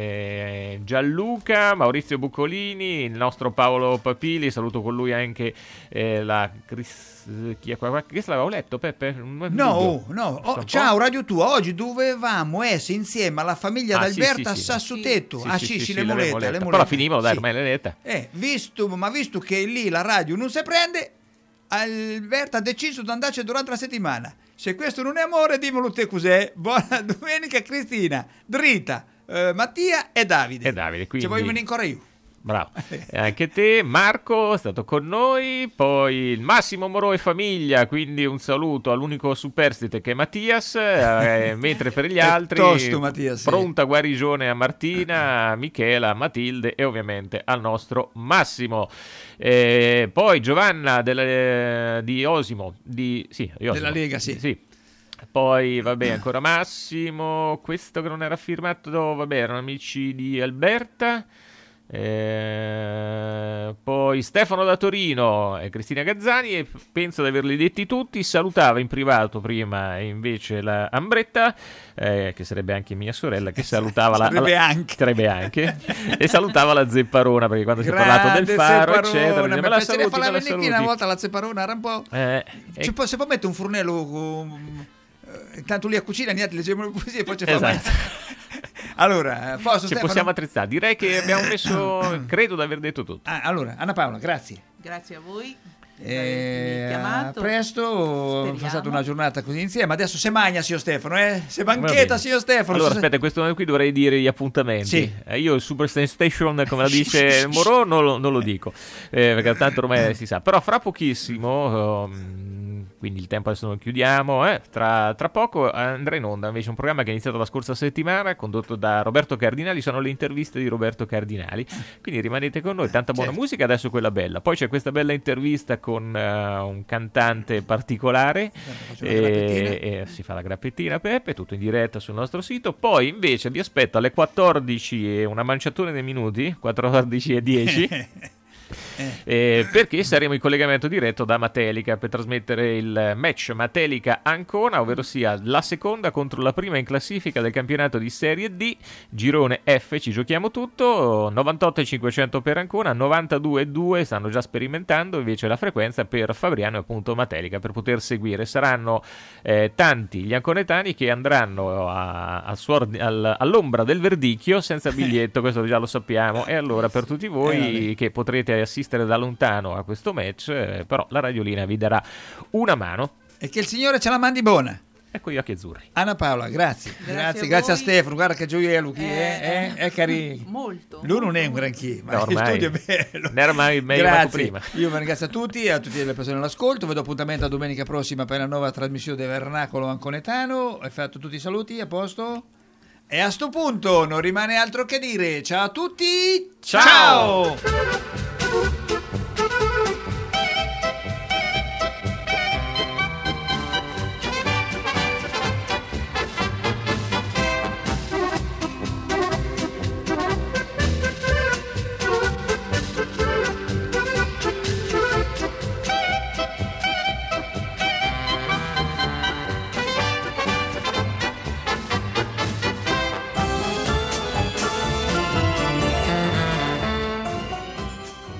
eh, Gianluca, Maurizio Buccolini, il nostro Paolo Papili, saluto con lui anche eh, la Cris... Chi è qua? Che l'avevo letto, Peppe? No, no. Oh, ciao Radio Tua, oggi dovevamo essere insieme alla famiglia ah, d'Alberta sì, sì, a Sassutetto. sì, ah sì, sì, sì, sì, sì, le sì, molette, molette. le molette. Però finivano, dai, sì. ormai le letta. Eh, visto, ma visto che lì la radio non si prende, Alberta ha deciso di andarci durante la settimana. Se questo non è amore, dimmelo te cos'è. Buona domenica Cristina, Drita, eh, Mattia e Davide. E Davide, quindi... Ci voglio venire ancora io. Bravo, e anche te Marco è stato con noi, poi il Massimo Moro e famiglia, quindi un saluto all'unico superstite che è Mattias, eh, mentre per gli altri tosto, Mattias, pronta guarigione a Martina, a Michela, a Matilde e ovviamente al nostro Massimo. Eh, poi Giovanna della, di Osimo, di, sì, Osimo, della Lega, sì. sì. Poi vabbè ancora Massimo, questo che non era firmato, vabbè erano amici di Alberta. Eh, poi Stefano da Torino e Cristina Gazzani, e penso di averli detti tutti. Salutava in privato prima e invece la Ambretta, eh, che sarebbe anche mia sorella, che salutava la, sarebbe la, anche, sarebbe anche e salutava la Zepparona, perché quando si è parlato del faro eccetera, mi me la piacerebbe saluti, fare me la la saluti. una volta la Zepparona era un po', eh, ci e... può, si può mettere un fornello con... intanto lì a cucina niente, leggiamo così e poi ci fa esatto. Allora, posso, ci Stefano? possiamo attrezzare, direi che abbiamo messo, credo di aver detto tutto. Ah, allora Anna Paola, grazie. Grazie a voi. Eh, chiamato. a presto, Speriamo. è stata una giornata così insieme. Adesso se magna signor Stefano, eh? Se banchetta signor Stefano. Allora se... aspetta, in questo momento qui dovrei dire gli appuntamenti. Sì. Eh, io il Super Sensation, come la dice Moro, non lo, non lo dico, eh, perché tanto ormai si sa. Però fra pochissimo, um, quindi il tempo adesso non chiudiamo, eh, tra, tra poco andrà in onda invece un programma che è iniziato la scorsa settimana, condotto da Roberto Cardinali. Sono le interviste di Roberto Cardinali, quindi rimanete con noi, tanta buona certo. musica, adesso quella bella. Poi c'è questa bella intervista con uh, un cantante particolare, e, e si fa la grappettina Peppe, tutto in diretta sul nostro sito. Poi invece vi aspetto alle quattordici e una manciatura dei minuti, quattordici e dieci eh, perché saremo in collegamento diretto da Matelica per trasmettere il match Matelica-Ancona, ovvero sia la seconda contro la prima in classifica del campionato di Serie D, girone F, ci giochiamo tutto, novantotto e cinquecento per Ancona, novantadue e due stanno già sperimentando invece la frequenza per Fabriano e appunto Matelica per poter seguire. Saranno eh, tanti gli anconetani che andranno a, a suor, al, all'ombra del verdicchio senza biglietto, questo già lo sappiamo, e allora per tutti voi eh, che potrete assistere da lontano a questo match, eh, però la radiolina vi darà una mano. E che il Signore ce la mandi buona. Ecco gli occhi azzurri. Anna Paola, grazie. Grazie, Grazie, a, grazie a voi. Stefano, guarda che gioiello chi è, Eh, eh? È carino. Molto. Lui non è un granché, ma No, il ormai studio è bello. ne era mai meglio Grazie. manco prima. Io vi ringrazio a tutti e a tutte le persone all'ascolto. Vi do appuntamento a domenica prossima per la nuova trasmissione del Vernacolo Anconetano. Hai fatto tutti i saluti, a posto? E a sto punto non rimane altro che dire ciao a tutti. Ciao. Ciao.